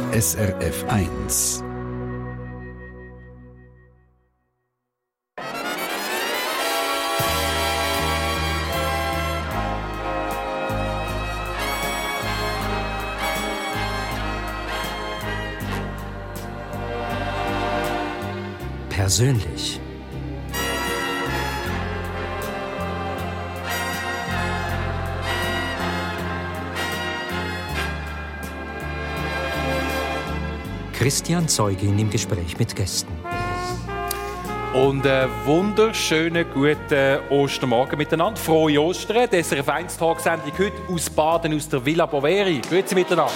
SRF 1. Persönlich. Christian Zeugin im Gespräch mit Gästen. Und einen wunderschönen guten Ostermorgen miteinander. Frohe Ostern. Die SRF 1 Tagsendung heute aus Baden, aus der Villa Boveri. Grüezi miteinander.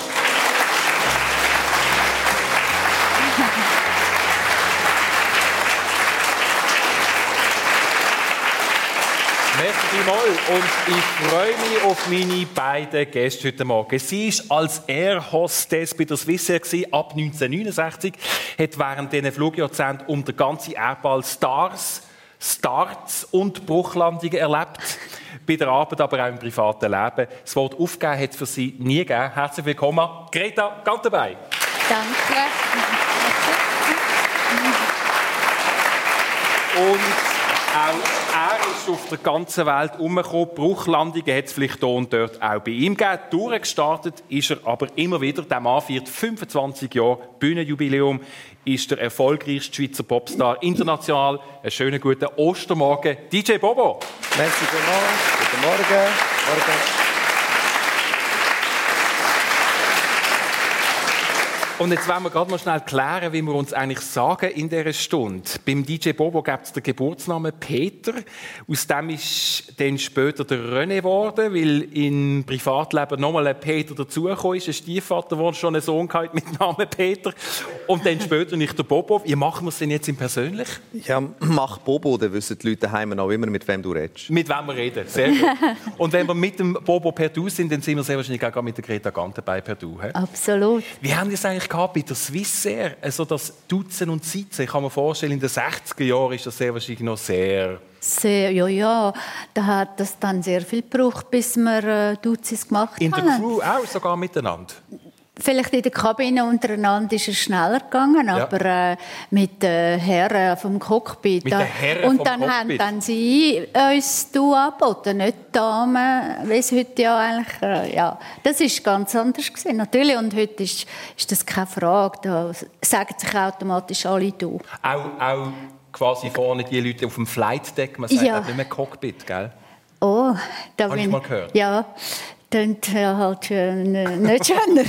Merci vielmals und ich freue mich auf meine beiden Gäste heute Morgen. Sie war als Air Hostess bei der Swissair ab 1969, hat während diesen Flugjahrzehnten um den ganzen Erdball Starts und Bruchlandungen erlebt. Bei der Arbeit, aber auch im privaten Leben. Das Wort aufgeben hat es für sie nie gegeben. Herzlich willkommen, Greta Gantenbein. Danke. Und auch er ist auf der ganzen Welt herumgekommen. Bruchlandungen hat es vielleicht hier und dort auch bei ihm gegeben. Durchgestartet ist er aber immer wieder. Der Mann feiert 25 Jahre Bühnenjubiläum, ist der erfolgreichste Schweizer Popstar international. Einen schönen guten Ostermorgen, DJ Bobo. Merci vielmals. Guten Morgen. Und jetzt wollen wir gerade mal schnell klären, wie wir uns eigentlich sagen in dieser Stunde. Beim DJ Bobo gibt es den Geburtsnamen Peter. Aus dem ist dann später der René geworden, weil im Privatleben nochmal ein Peter dazugekommen ist. Ein Stiefvater, der schon einen Sohn hatte mit Namen Peter. Und dann später nicht der Bobo. Wie machen wir es denn jetzt im Persönlich? Ja, mach Bobo, dann wissen die Leute daheim noch immer, mit wem du redest. Mit wem wir reden, sehr gut. Und wenn wir mit dem Bobo per Du sind, dann sind wir sehr wahrscheinlich auch mit der Greta Gantenbein per Du. He? Absolut. Wie haben die es eigentlich gehabt bei der Swissair? Also das Duzen und Sitzen, ich kann mir vorstellen, in den 60er Jahren ist das sehr wahrscheinlich noch sehr... Ja. Da hat das dann sehr viel gebraucht, bis wir Duzis gemacht haben. In der Crew auch sogar miteinander? Vielleicht in der Kabine untereinander ist es schneller gegangen, Ja. Aber mit den Herren vom Cockpit. Mit den Herren und vom dann Cockpit. haben dann sie uns du angeboten, nicht die Damen, wie es heute ja eigentlich, ja. Das ist ganz anders gewesen, natürlich. Und heute ist das keine Frage, da sagen sich automatisch alle du. Auch quasi vorne die Leute auf dem Flightdeck, man sagt Ja. nicht mehr Cockpit, gell? Oh, da Habe ich mal gehört. Ja, klingt halt nicht schöner.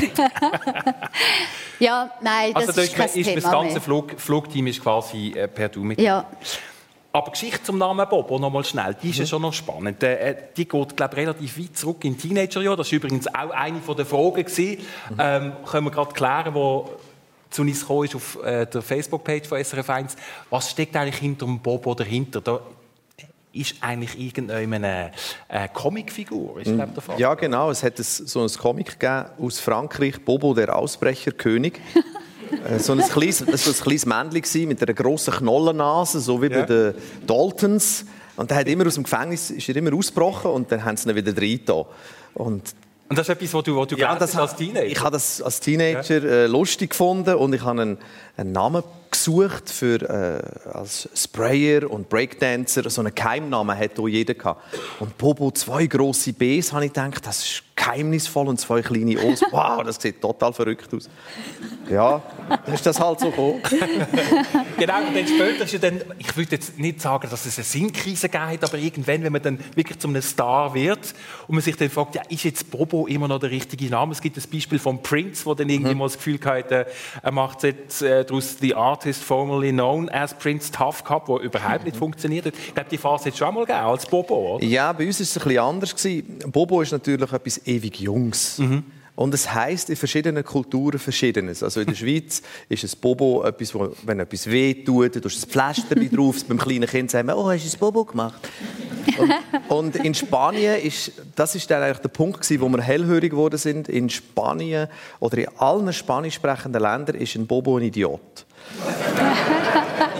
Ja, nein, das Also ist kein ist das Thema ganze mehr. Flugteam ist quasi per Du mit. Ja. Aber die Geschichte zum Namen Bobo, noch mal schnell, die ist ja schon noch spannend. Die geht, glaube ich, relativ weit zurück in Teenagerjahren. Das war übrigens auch eine der Fragen. Können wir gerade klären, die zu uns gekommen ist auf der Facebook-Page von SRF 1. Was steckt eigentlich hinter dem Bobo dahinter? Da ist eigentlich irgendeine Comicfigur, ist, glaube ich, der Fall. Ja, genau. Es hat so ein Comic gegeben aus Frankreich, Bobo, der Ausbrecherkönig. So ein kleines Männchen mit einer grossen Knollennase, so wie bei den Daltons. Und der hat immer aus dem Gefängnis ist er immer ausgebrochen und dann haben sie ihn wieder reingetan. Und das ist etwas, was du gelernt hast als Teenager? Ich habe das als Teenager lustig gefunden und ich habe einen Namen gesucht für als Sprayer und Breakdancer. So einen Geheimnamen hat auch jeder gehabt. Und Bobo, 2 grosse Bs, habe ich gedacht, das ist geheimnisvoll und 2 kleine O's. Wow, das sieht total verrückt aus. Ja, dann ist das halt so gekommen. Genau, und dann später ist ja dann, ich würde jetzt nicht sagen, dass es eine Sinnkrise gegeben hat, aber irgendwann, wenn man dann wirklich zu einem Star wird und man sich dann fragt, ja, ist jetzt Bobo immer noch der richtige Name? Es gibt das Beispiel von Prince, der dann irgendwie mal das Gefühl hatte, er macht jetzt daraus The Artist formerly known as Prince Tough Cup, der überhaupt nicht funktioniert hat. Ich glaube, die Phase hat es schon einmal gegeben als Bobo, oder? Ja, bei uns war es ein bisschen anders. Bobo ist natürlich etwas ewig Jungs. Und es heisst in verschiedenen Kulturen Verschiedenes. Also in der Schweiz ist ein Bobo etwas, wenn etwas weh tut, du tust ein Pflaster drauf. Beim kleinen Kind sagen wir, oh, hast du ein Bobo gemacht? Und in Spanien das ist dann eigentlich der Punkt, wo wir hellhörig geworden sind. In Spanien oder in allen spanisch sprechenden Ländern ist ein Bobo ein Idiot.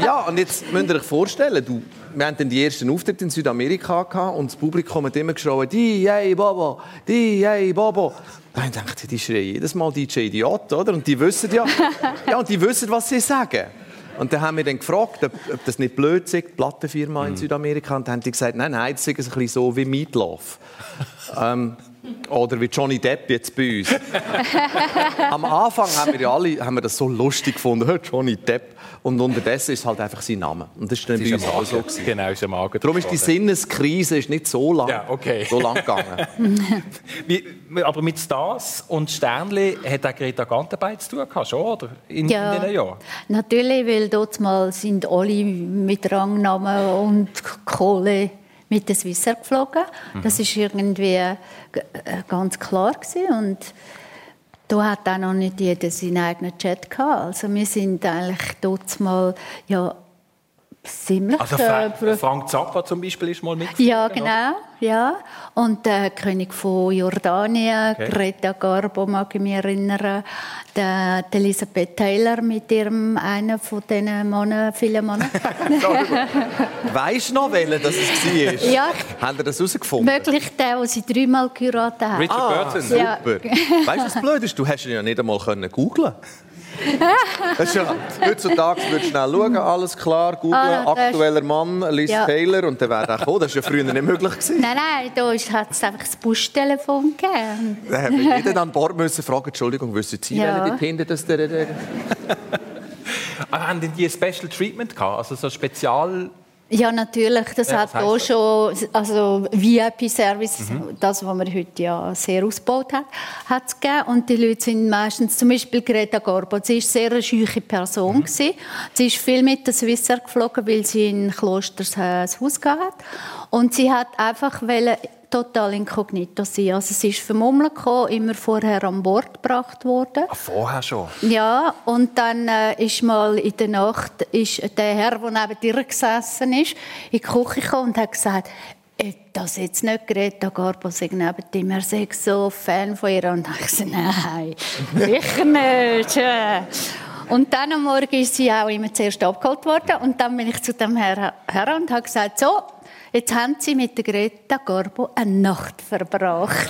Ja, und jetzt müsst ihr euch vorstellen, wir hatten die ersten Auftritte in Südamerika gehabt und das Publikum hat immer geschrien, DJ Bobo, DJ Bobo. Dann dachte ich, die schreien jedes Mal DJ Idiot, oder? Und die wissen und die wissen, was sie sagen. Und dann haben wir dann gefragt, ob das nicht blöd sei, die Plattenfirma in Südamerika. Und dann haben die gesagt, nein, das ist ein bisschen so wie Meatloaf. Oder wie Johnny Depp jetzt bei uns. Am Anfang haben wir das so lustig gefunden, Johnny Depp. Und unterdessen ist es halt einfach sein Name. Und das ist dann bei uns auch so gewesen. Genau, ist Magen. Darum ist die Sinneskrise nicht so lang, so lang gegangen. Aber mit Stars und Sternli hat auch Greta Gantenbein zu tun gehabt, schon, oder? In diesen Jahren? Natürlich, weil dort mal sind alle mit Rangnamen und Kohle mit der Swissair geflogen. Das war irgendwie ganz klar gewesen. Und da hat auch noch nicht jeder seinen eigenen Chat gehabt. Also wir sind eigentlich dort mal ziemlich... Also Frank Zappa zum Beispiel ist mal mitgeflogen? Ja, genau. Ja. Und der König von Jordanien, Greta Garbo, mag ich mich erinnern. Der Elisabeth Taylor mit ihrem einen von diesen vielen Männern. Weisst du noch, welcher das war? Ja. Habt ihr das herausgefunden? Möglich der, den sie 3-mal geheiratet haben. Richard Burton. Super. Ja. Weißt du, was blöd ist? Du hast ihn ja nicht einmal googeln. Das ist ja, heutzutage würdest du schnell schauen, alles klar, googeln, aktueller Mann, Liz Taylor, und dann wäre der gekommen. Das war ja früher nicht möglich gewesen. Nein, da hat es einfach das Buschtelefon gegeben. Dann haben wir jeden an Bord müssen fragen, Entschuldigung, wissen Sie, welche dort hinten das... Aber haben die ein Special Treatment gehabt? Also so Spezial... Ja, natürlich. Das hat hier schon, also VIP-Service, das, was man heute ja sehr ausgebaut hat es gegeben. Und die Leute sind meistens, zum Beispiel Greta Garbo, sie war sehr eine scheue Person gewesen. Sie ist viel mit der Swissair geflogen, weil sie in Klosters ein Haus hatte. Und sie hat einfach total inkognito sein. Also sie ist vermummelt gekommen, immer vorher an Bord gebracht worden. Ach, vorher schon? Ja, und dann ist mal in der Nacht der Herr, der neben ihr gesessen ist, in die Küche gekommen und hat gesagt, das jetzt nicht Greta Garbo sei neben ihm, er sei so Fan von ihr. Und dann habe ich gesagt, nein, sicher nicht. Und dann am Morgen ist sie auch immer zuerst abgeholt worden. Und dann bin ich zu dem Herrn und habe gesagt, so, jetzt haben Sie mit der Greta Garbo eine Nacht verbracht.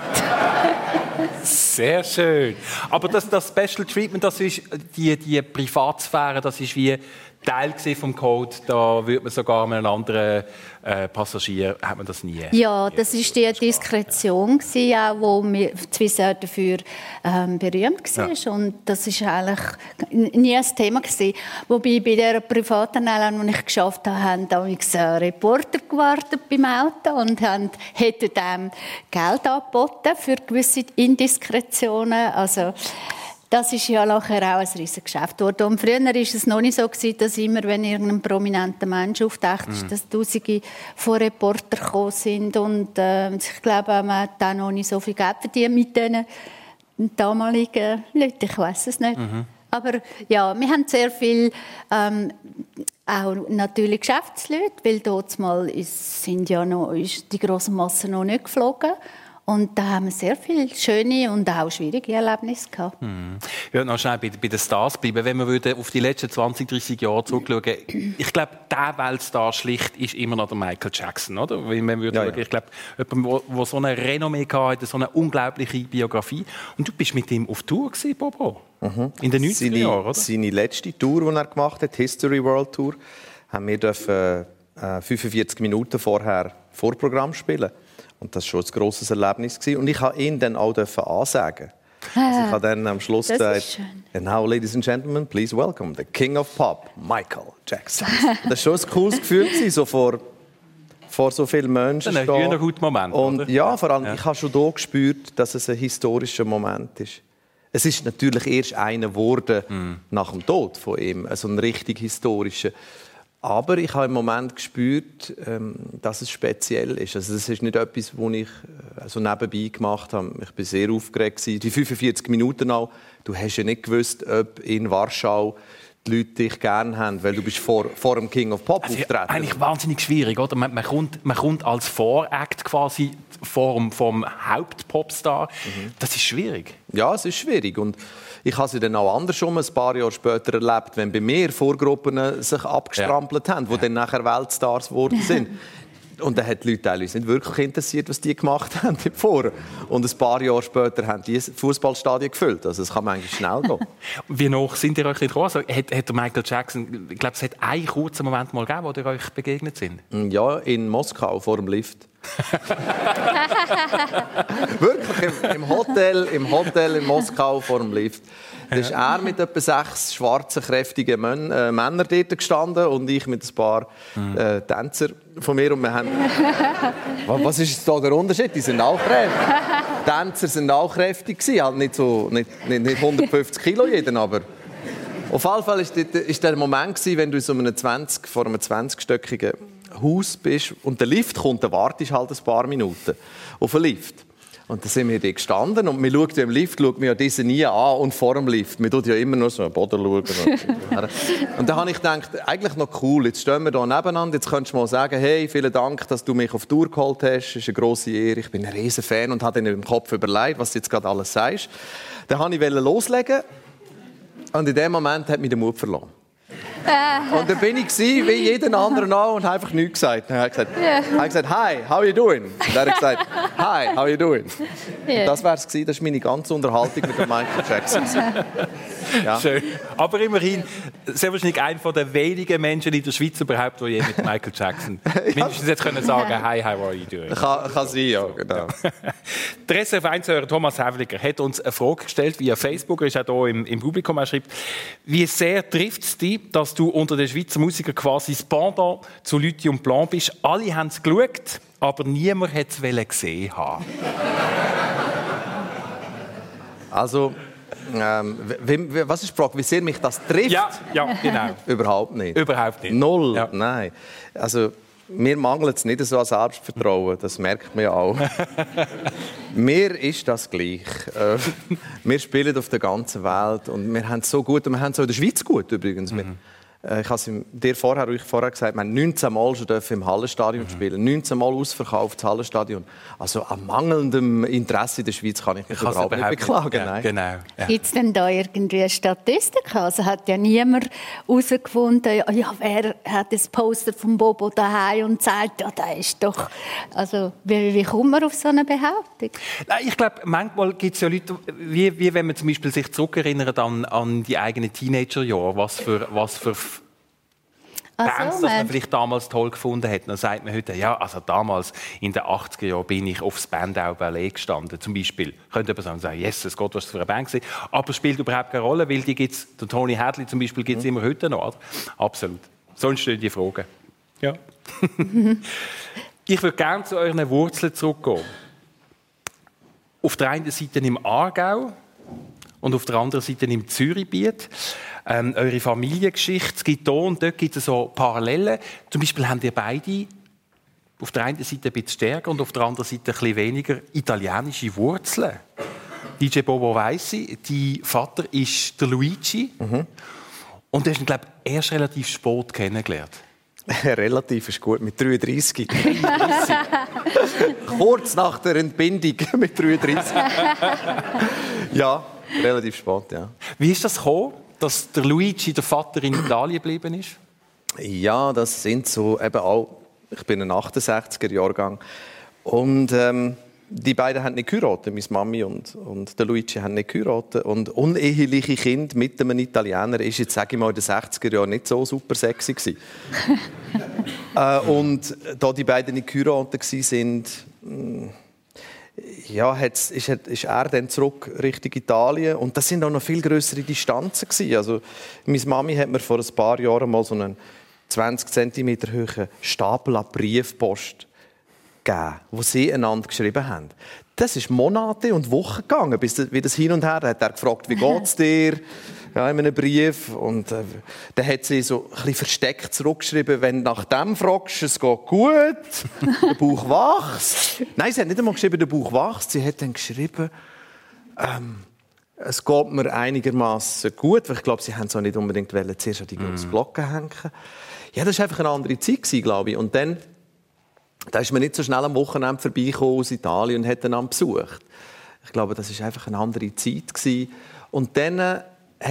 Sehr schön. Aber das Special Treatment, das ist die Privatsphäre, das ist wie Teil vom Code. Da würde man sogar mit einem anderen Passagier, hat man das nie. Ja, das war die Diskretion, auch, wo Swissair dafür berühmt war. Ja. Und das war eigentlich nie ein Thema gewesen. Wobei bei dieser privaten Airline, die ich geschafft habe, haben damals Reporter gewartet beim Auto und hätten dem Geld angeboten für gewisse Indiskretionen. Also, das ist ja nachher auch ein riesiges Geschäft geworden. Und früher war es noch nicht so, dass immer, wenn irgendein prominenter Mensch auftaucht, dass Tausende von Reportern gekommen sind. Und ich glaube, man hat auch noch nicht so viel Geld verdient mit diesen damaligen Leuten. Ich weiss es nicht. Aber ja, wir haben sehr viel auch natürlich Geschäftsleute, weil dort mal ist die grosse Masse noch nicht geflogen. Und da haben wir sehr viele schöne und auch schwierige Erlebnisse gehabt. Ich würde noch schnell bei den Stars bleiben. Wenn wir auf die letzten 20, 30 Jahre zurückschauen, ich glaube, der Weltstar schlicht ist immer noch der Michael Jackson, oder? Wenn wir schauen, ich glaube, jemand, der so eine Renommee hatte, so eine unglaubliche Biografie. Und du bist mit ihm auf Tour gewesen, Bobo? In den 90er Jahren, oder? Seine letzte Tour, die er gemacht hat, History World Tour, haben wir 45 Minuten vorher Vorprogramm spielen. Und das war schon ein grosses Erlebnis. Und ich durfte ihn dann auch ansagen. Also ich habe dann am Schluss gesagt, and now, ladies and gentlemen, please welcome the King of Pop, Michael Jackson. Das war schon ein cooles Gefühl, so vor so vielen Menschen. Ein Hühnerhaut-Moment. Und ja, vor allem, ich habe schon hier gespürt, dass es ein historischer Moment ist. Es ist natürlich erst einer geworden nach dem Tod von ihm, also ein richtig historischer. Aber ich habe im Moment gespürt, dass es speziell ist. Also das ist nicht etwas, was ich so nebenbei gemacht habe. Ich war sehr aufgeregt. Die 45 Minuten auch. Du hast ja nicht gewusst, ob in Warschau die Leute dich gerne haben, weil du bist vor dem King of Pop auftreten. Eigentlich wahnsinnig schwierig, oder? Man kommt als Voract quasi vom Hauptpopstar. Das ist schwierig. Ja, es ist schwierig. Und ich habe es dann auch andersrum ein paar Jahre später erlebt, wenn bei mir Vorgruppen sich abgestrampelt haben, die dann nachher Weltstars geworden sind. Und dann hat die Leute teilweise nicht wirklich interessiert, was die gemacht haben davor. Und ein paar Jahre später haben die Fußballstadien gefüllt. Also es kann manchmal schnell gehen. Wie noch sind ihr euch gekommen? Also, hat der Michael Jackson, ich glaube, es hat einen kurzen Moment mal gegeben, wo ihr euch begegnet sind? Ja, in Moskau vor dem Lift. Wirklich, im Hotel in Moskau vor dem Lift. Da ist er mit etwa 6 schwarzen, kräftigen Männern dort gestanden und ich mit ein paar Tänzer von mir. Und wir haben... Was ist jetzt da der Unterschied? Die sind auch kräftig. Die Tänzer sind auch kräftig gewesen. Halt nicht 150 Kilo jeden, aber... Auf jeden Fall war der Moment, wenn du vor einem 20-stöckigen Haus bist und der Lift kommt, dann wartest du halt ein paar Minuten auf den Lift. Und dann sind wir da gestanden und wir schauen im Lift, schauen wir ja diese nie an und vor dem Lift. Wir schauen ja immer nur so am Boden. Und dann habe ich gedacht, eigentlich noch cool, jetzt stehen wir hier nebeneinander, jetzt könntest du mal sagen, hey, vielen Dank, dass du mich auf die Tour geholt hast, das ist eine grosse Ehre, ich bin ein riesen Fan und habe dann im Kopf überlegt, was du jetzt gerade alles sagst. Dann wollte ich loslegen und in dem Moment hat mich der Mut verloren. Und dann bin ich wie jeden anderen auch und habe einfach nichts gesagt. Dann habe ich gesagt, hi, how are you doing? Und er hat gesagt, hi, how are you doing? Und das war es gewesen. Das ist meine ganze Unterhaltung mit dem Michael Jackson. Ja. Schön. Aber immerhin, sehr wahrscheinlich einer der wenigen Menschen in der Schweiz überhaupt, die je mit Michael Jackson mindestens jetzt können sagen, hi, how are you doing? Kann sein, ja, genau. Der SRF1-Hörer Thomas Häfliger hat uns eine Frage gestellt via Facebook, er ist auch hier im Publikum, er schreibt, wie sehr trifft es dich, dass du unter den Schweizer Musikern quasi das Pendant zu Lüthi und Blanc bist? Alle haben es geschaut, aber niemand hat es gesehen haben. Also, was ist die Frage? Wie sehr mich das trifft? Ja, genau. Überhaupt nicht. Überhaupt nicht. Null, ja. Nein. Also, mir mangelt es nicht so an Selbstvertrauen, das merkt man ja auch. Mir ist das gleich. Wir spielen auf der ganzen Welt und wir haben es so gut, und wir haben es auch in der Schweiz gut übrigens. Ich habe es dir vorher gesagt, wir haben 19 Mal schon im Hallenstadion spielen, 19 Mal ausverkauft das Hallenstadion. Also an mangelndem Interesse in der Schweiz kann ich mich überhaupt nicht beklagen. Ja, genau. Ja. Gibt es denn da irgendwie eine Statistik? Also hat ja niemand herausgefunden, ja, wer hat das Poster von Bobo daheim und sagt, ja, da ist doch... Also wie kommt man auf so eine Behauptung? Nein, ich glaube, manchmal gibt es ja Leute, wie wenn man zum Beispiel sich zurückerinnert an die eigenen Teenagerjahre, was für Bands, die man vielleicht damals toll gefunden hat. Dann sagt man heute, ja, also damals in den 80er Jahren bin ich auf Spandau Ballet gestanden, zum Beispiel. Könnte jemand sagen, Jesus Gott, was das für eine Band war. Aber es spielt überhaupt keine Rolle, weil die gibt's, der Tony Hadley zum Beispiel gibt es immer heute noch. Oder? Absolut. Sonst stehen die Fragen. Ja. Ich würde gerne zu euren Wurzeln zurückgehen. Auf der einen Seite im Aargau und auf der anderen Seite im Zürichbiet. Eure Familiengeschichte, es gibt hier und dort gibt es so Parallelen. Zum Beispiel habt ihr beide auf der einen Seite ein bisschen stärker und auf der anderen Seite ein bisschen weniger italienische Wurzeln. DJ Bobo weiss ich, dein Vater ist der Luigi. Und du hast ihn, glaube ich, erst relativ spät kennengelernt. Relativ ist gut, mit 33. Kurz nach der Entbindung mit 33. Ja, relativ spät, ja. Wie ist das gekommen, dass der Luigi, der Vater, in Italien geblieben ist? Ja, das sind so eben auch... Ich bin ein 68er-Jahrgang. Und die beiden haben nicht geheiratet. Meine Mami und der Luigi haben nicht geheiratet. Und uneheliche Kind mit einem Italiener ist jetzt, sage ich mal, in den 60er Jahren nicht so super sexy gewesen. Und da die beiden nicht geheiratet waren, ja, ist er dann zurück Richtung Italien. Und das sind auch noch viel grössere Distanzen gewesen. Also, meine Mami hat mir vor ein paar Jahren mal so einen 20 cm hohen Stapel an Briefpost gegeben, wo sie einander geschrieben haben. Das ist Monate und Wochen gegangen, bis das hin und her. Da hat er gefragt, wie geht's dir? Ja, in einem Brief. Und dann hat sie so ein bisschen versteckt zurückgeschrieben, wenn du nach dem fragst, es geht gut, der Bauch wächst. Nein, sie hat nicht einmal geschrieben, der Bauch wächst. Sie hat dann geschrieben, Es geht mir einigermaßen gut, weil ich glaube, sie haben es auch nicht unbedingt zuerst an die grosse Glocke hängen. Ja, das war einfach eine andere Zeit, glaube ich. Und dann da ist man nicht so schnell am Wochenende vorbeigekommen aus Italien und hat einander besucht. Ich glaube, das war einfach eine andere Zeit gewesen. Und dann hat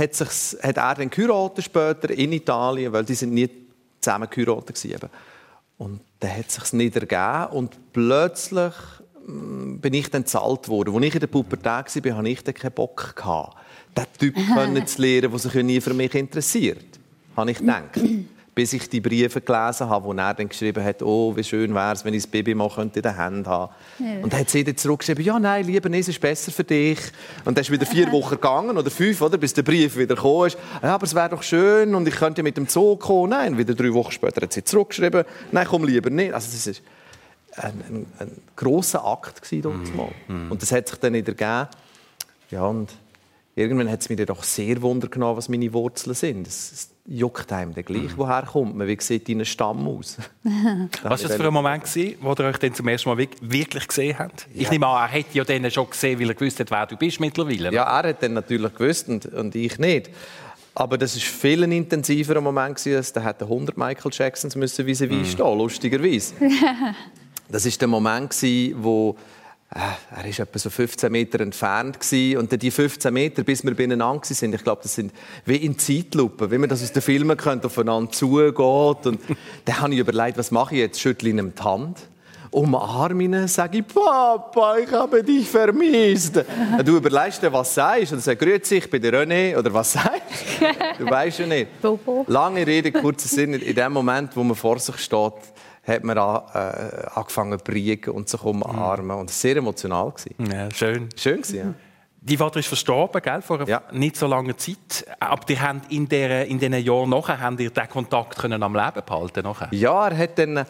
er dann geheiratet später in Italien, weil die sind nie zusammen geheiratet waren. Und dann hat es sich nicht ergeben und plötzlich bin ich dann bezahlt worden. Als ich in der Pubertät war, hatte ich dann keinen Bock gehabt, diesen Typ zu lernen, der sich nie für mich interessiert. Habe ich gedacht. Bis ich die Briefe gelesen habe, wo er dann geschrieben hat, oh, wie schön wäre es, wenn ich das Baby mal in den Händen haben könnte. Ja. Und dann hat sie dann zurückgeschrieben, ja, nein, lieber nicht, es ist besser für dich. Und dann ist wieder 4 Wochen gegangen, oder 5, oder, bis der Brief wieder gekommen ist. Ja, aber es wäre doch schön und ich könnte mit dem Zug kommen. Nein, wieder 3 Wochen später hat sie zurückgeschrieben, nein, komm lieber nicht. Also das war ein grosser Akt damals. Und das hat sich dann nicht ergeben. Ja, und irgendwann hat es mich dann doch sehr Wunder genommen, was meine Wurzeln sind. Es juckt einem dann gleich, woher kommt man. Wie sieht dein Stamm aus? Was war das für ein Moment, wo ihr euch dann zum ersten Mal wirklich gesehen habt? Ja. Ich nehme an, er hätte ja dann schon gesehen, weil er gewusst hat, wer du bist mittlerweile. Ja, er hat dann natürlich gewusst und ich nicht. Aber das war viel ein intensiver Moment, als da hätte 100 Michael Jacksons vis-à-vis stehen, lustigerweise. Das war der Moment, wo er war etwa so 15 Meter entfernt und dann die 15 Meter, bis wir beieinander waren, ich glaube, das sind wie in Zeitlupe, wie man das aus den Filmen kennt, aufeinander zugeht. Und dann habe ich überlegt, was mache ich jetzt? Schüttle ihm die Hand, umarme ihn, sage ich, Papa, ich habe dich vermisst. Du überlegst dir, was sagst du? Und sagst, grüezi, ich bin der René, oder was sagst du? Du weißt ja nicht. Lange Rede, kurzer Sinn, in dem Moment, wo man vor sich steht, hat man angefangen zu briegen und sich umarmen. Und es war sehr emotional. Ja, schön. Schön gewesen, ja. Dein Vater ist verstorben, gell, vor nicht so langer Zeit. Aber die haben in diesen Jahren nachher haben ihr den Kontakt können am Leben behalten nachher? Ja, er hat dann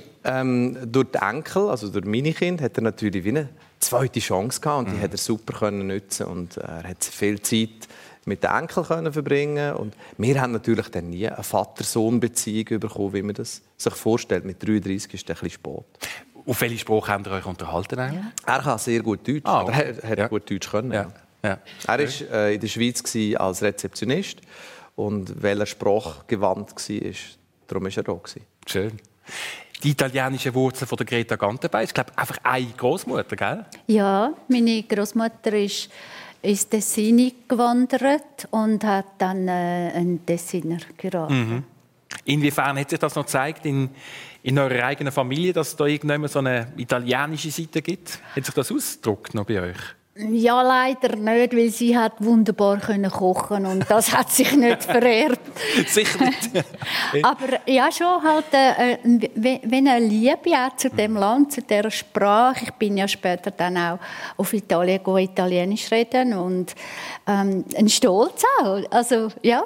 durch die Enkel, also durch meine Kinder, hat er natürlich wie eine zweite Chance gehabt. Und die hat er super nutzen. Und er hat viel Zeit mit den Enkeln verbringen. Und wir haben natürlich dann nie eine Vater-Sohn-Beziehung bekommen, wie man das sich vorstellt. Mit 33 ist es ein bisschen spät. Auf welche Sprache habt ihr euch unterhalten? Ja. Er kann sehr gut Deutsch. Okay. Er hat gut Deutsch können. Ja. Ja. Er war in der Schweiz als Rezeptionist. Und weil er sprachgewandt war, darum war er da. Schön. Die italienische Wurzel von der Greta Gantenbein ist, glaube ich, einfach eine Großmutter, gell? Ja, meine Großmutter ist ins Tessin gewandert und hat dann einen Tessiner geheiratet. Inwiefern hat sich das noch gezeigt in eurer eigenen Familie, dass es da irgendwann so eine italienische Seite gibt? Hat sich das ausgedrückt noch bei euch? Ja, leider nicht, weil sie hat wunderbar kochen und das hat sich nicht vererbt. Sicher nicht. Aber ja, schon halt wenn eine Liebe auch zu dem Land, zu dieser Sprache. Ich bin ja später dann auch auf Italien Italienisch reden und ein Stolz auch. Also ja.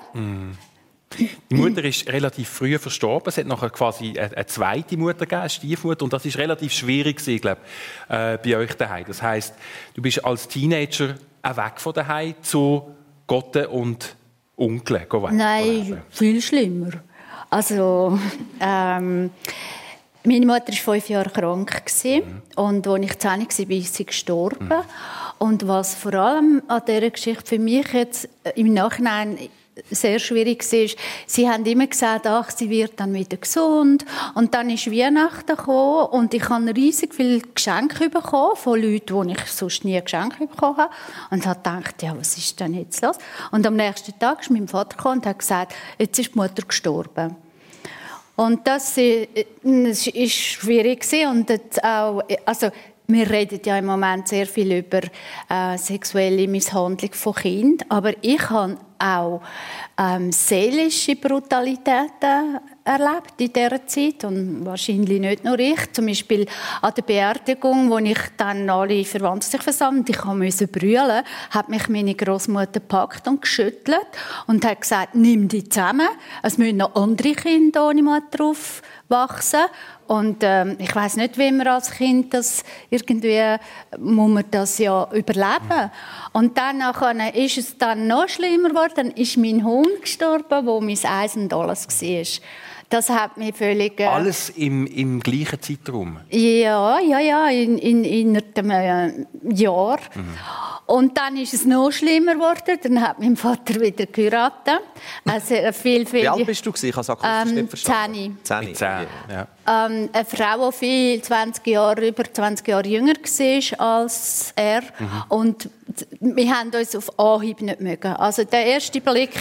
Die Mutter ist relativ früh verstorben. Es hat nachher quasi eine zweite Mutter gegeben, eine Stiefmutter. Und das war relativ schwierig, glaube ich, bei euch daheim. Das heisst, du bist als Teenager auch weg von daheim zu Gotte und Onkel. Nein, viel schlimmer. Also, meine Mutter war 5 Jahre krank. Und als ich 10 war, ist sie gestorben. Und was vor allem an dieser Geschichte für mich jetzt im Nachhinein sehr schwierig war, sie haben immer gesagt, ach, sie wird dann wieder gesund. Und dann ist Weihnachten gekommen und ich habe riesig viele Geschenke bekommen von Leuten, wo ich sonst nie Geschenke bekommen habe. Und habe gedacht, ja, was ist denn jetzt los? Und am nächsten Tag ist mein Vater gekommen und hat gesagt, jetzt ist die Mutter gestorben. Und das war schwierig. Und auch, also, wir reden ja im Moment sehr viel über sexuelle Misshandlung von Kindern, aber ich habe auch seelische Brutalitäten erlebt in dieser Zeit und wahrscheinlich nicht nur ich. Zum Beispiel an der Beerdigung, wo ich dann alle Verwandte sich versammelt, ich musste brüllen, hat mich meine Großmutter gepackt und geschüttelt und hat gesagt, nimm die zusammen, es müssen noch andere Kinder ohne Mutter aufwachsen. Und ich weiss nicht, wie man als Kind das irgendwie muss man das ja überleben. Und dann ist es dann noch schlimmer geworden. Dann ist mein Hund gestorben, wo mein Eis und alles war. Das hat mich völlig... Alles im gleichen Zeitraum? Ja, in einem Jahr. Und dann ist es noch schlimmer geworden. Dann hat mein Vater wieder geheiratet. Also Wie alt bist du? Ich habe es akustisch nicht verstanden. 10. Ja. Eine Frau, die über 20 Jahre jünger war als er. Und wir haben uns auf Anhieb nicht mögen. Also der erste Blick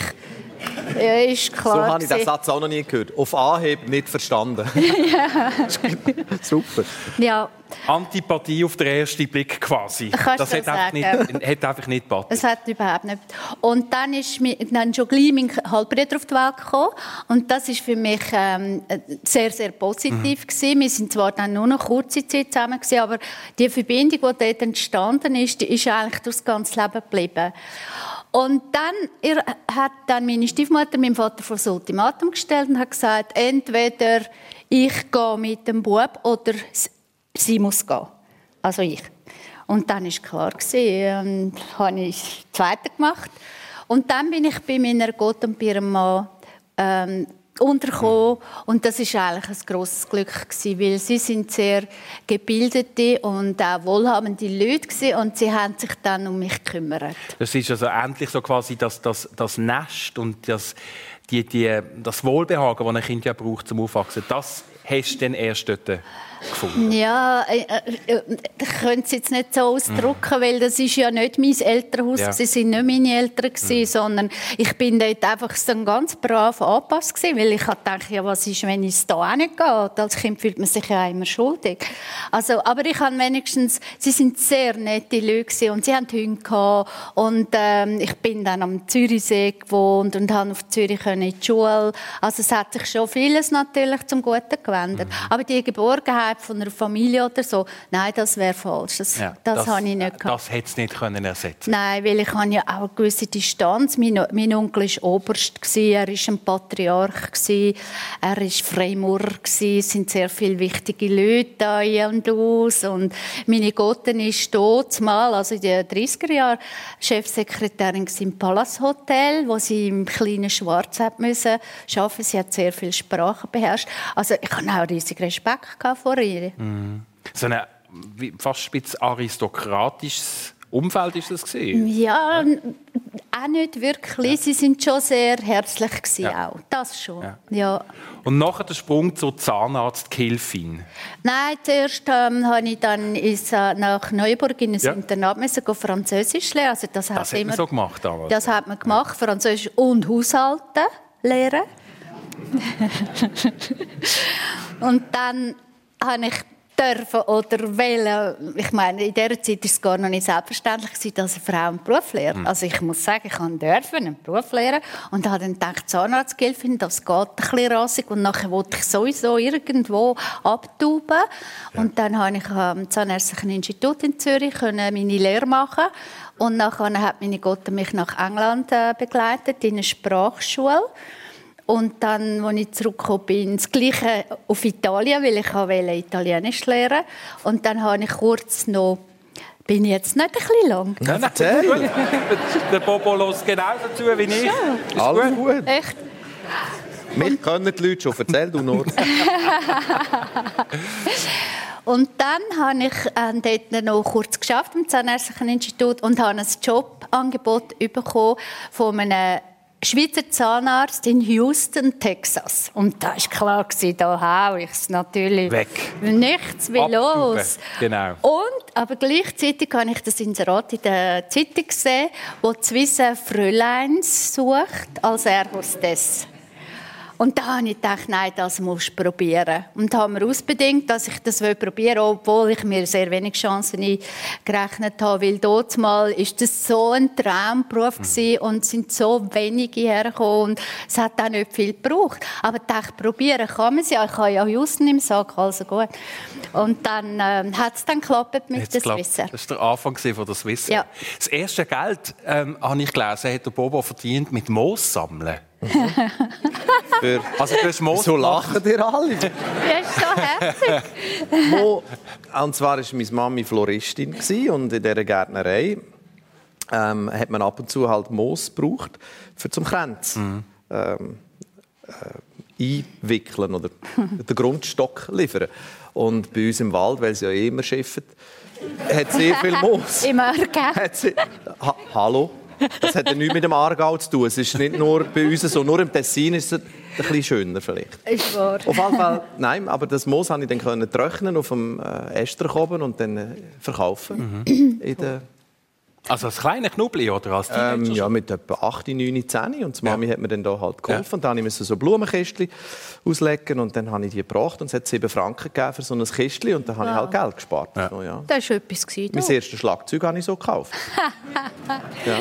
ist klar. So habe ich den Satz auch noch nie gehört. Auf Anhieb nicht verstanden. Ja. Super. Ja. Antipathie auf den ersten Blick quasi. Kannst das hat einfach nicht gepasst. Es hat überhaupt nicht. Und dann ist dann schon gleich mein Halbbruder auf die Welt gekommen. Und das war für mich sehr, sehr positiv gewesen. Wir sind zwar dann nur noch kurze Zeit zusammen gewesen, aber die Verbindung, die dort entstanden ist, die ist eigentlich durch das ganze Leben geblieben. Und dann hat dann meine Stiefmutter meinem Vater vor das Ultimatum gestellt und hat gesagt, entweder ich gehe mit dem Bub oder sie muss gehen. Also ich. Und dann war klar, dann habe ich das Zweite gemacht. Und dann bin ich bei meiner Gott und bei ihrem Mann untergekommen. Und das war eigentlich ein grosses Glück gewesen, weil sie sind sehr gebildete und auch wohlhabende Leute gewesen, und sie haben sich dann um mich gekümmert. Das ist also endlich so quasi das Nest und das Wohlbehagen, das ein Kind ja braucht zum Aufwachsen. Das hast du dann erst dort gefunden? Ja, ich könnte es jetzt nicht so ausdrücken, weil das ist ja nicht mein Elternhaus, sie sind nicht meine Eltern gewesen, sondern ich bin dort einfach so ein ganz brav angepasst gewesen, weil ich dachte, ja, was ist, wenn es da auch nicht geht? Als Kind fühlt man sich ja immer schuldig. Also, aber ich habe wenigstens, sie sind sehr nette Leute gewesen, und sie haben Hunde gehabt, und ich bin dann am Zürichsee gewohnt und habe auf Zürich in die Schule. Also es hat sich schon vieles natürlich zum Guten gewendet. Aber die Geborgenheit von einer Familie oder so, nein, das wäre falsch. Das habe ich nicht gehabt. Das hätte es nicht ersetzen. Nein, weil ich habe ja auch eine gewisse Distanz. Mein Onkel war Oberst, er war ein Patriarch, er war Freimaurer, es sind sehr viele wichtige Leute da ein und aus. Und meine Gotten ist dort mal, also in den 30er Jahren, Chefsekretärin im Palace Hotel, wo sie im kleinen Schwarz arbeiten musste. Sie hat sehr viele Sprachen beherrscht. Also ich hatte auch riesigen Respekt vor ihr. So ein fast ein bisschen aristokratisches Umfeld war das gewesen? Ja, auch nicht wirklich. Sie sind schon sehr herzlich gewesen, auch. Das schon. Ja. Und nachher der Sprung zur Zahnarztgehilfin? Nein, zuerst habe ich dann nach Neuburg in ein Internat Französisch lernen. Also das hat man so gemacht damals? Das hat man gemacht, Französisch und Haushalten lernen. Und dann habe ich dürfen oder wollen. Ich meine, in dieser Zeit war es gar noch nicht selbstverständlich, dass eine Frau einen Beruf lernt. Also ich muss sagen, ich durfte einen Beruf lernen und habe dann gedacht, Zahnarztgehilfin, das geht ein bisschen rassig, und nachher wollte ich sowieso irgendwo abtauben. Und dann habe ich am Zahnärztlichen Institut in Zürich meine Lehre machen. Und nachher hat meine Gotte mich nach England begleitet, in eine Sprachschule. Und dann, als ich zurückgekommen bin, das Gleiche auf Italien, weil ich wollte Italienisch lernen. Und dann habe ich kurz noch... Bin ich jetzt nicht ein bisschen lang? Nein, erzähl! Der Bobo hört genauso zu wie ich. Ja. Alles gut. Echt? Mich können die Leute schon. Erzähl du noch. Und dann habe ich dort noch kurz geschafft im Zahnärztlichen Institut und habe ein Jobangebot bekommen von einem Schweizer Zahnarzt in Houston, Texas. Und da war klar, da haue ich es natürlich weg. Nichts wie los. Genau. Aber gleichzeitig habe ich das Inserat in der Zeitung gesehen, wo zwei Fräuleins sucht als Airhostess. Und da habe ich gedacht, nein, das musst du probieren. Und habe mir ausbedingt, dass ich das probieren will, obwohl ich mir sehr wenig Chancen gerechnet habe. Weil dort mal war das so ein Traumberuf und sind so wenige hergekommen. Und es hat auch nicht viel gebraucht. Aber ich dachte, probieren kann man es ja. Ich habe ja Houston im Sack, also gut. Und dann hat es dann geklappt mit der Swissair. Das war der Anfang von der Swissair. Ja. Das erste Geld, habe ich gelesen, hat der Bobo verdient mit Moos sammeln. Also so lachen ihr alle. Das ist so herzig. Und zwar war meine Mami Floristin und in dieser Gärtnerei hat man ab und zu halt Moos gebraucht zum Kränz einwickeln oder den Grundstock liefern. Und bei uns im Wald, weil sie ja immer schiffen, hat sehr viel Moos. Im Aargau. Hallo? Das hat ja nichts mit dem Aargau zu tun. Es ist nicht nur bei uns so. Nur im Tessin ist es ein bisschen schöner vielleicht. Ist wahr. Auf jeden Fall, nein, aber das Moos konnte ich dann trocknen auf dem Esterkoben und dann verkaufen. In der Also als kleiner Knubbli oder als Teenager? ja, mit etwa 8, 9, 10. Und die Mami hat mir dann da halt geholfen. Ja. Und dann musste ich so Blumenkästchen auslegen und dann habe ich die gebracht und es hat 7 Franken gegeben für so ein Kästchen und dann habe ich halt Geld gespart. Ja. So, ja. Das war etwas. Mein erstes Schlagzeug habe ich so gekauft. Ja.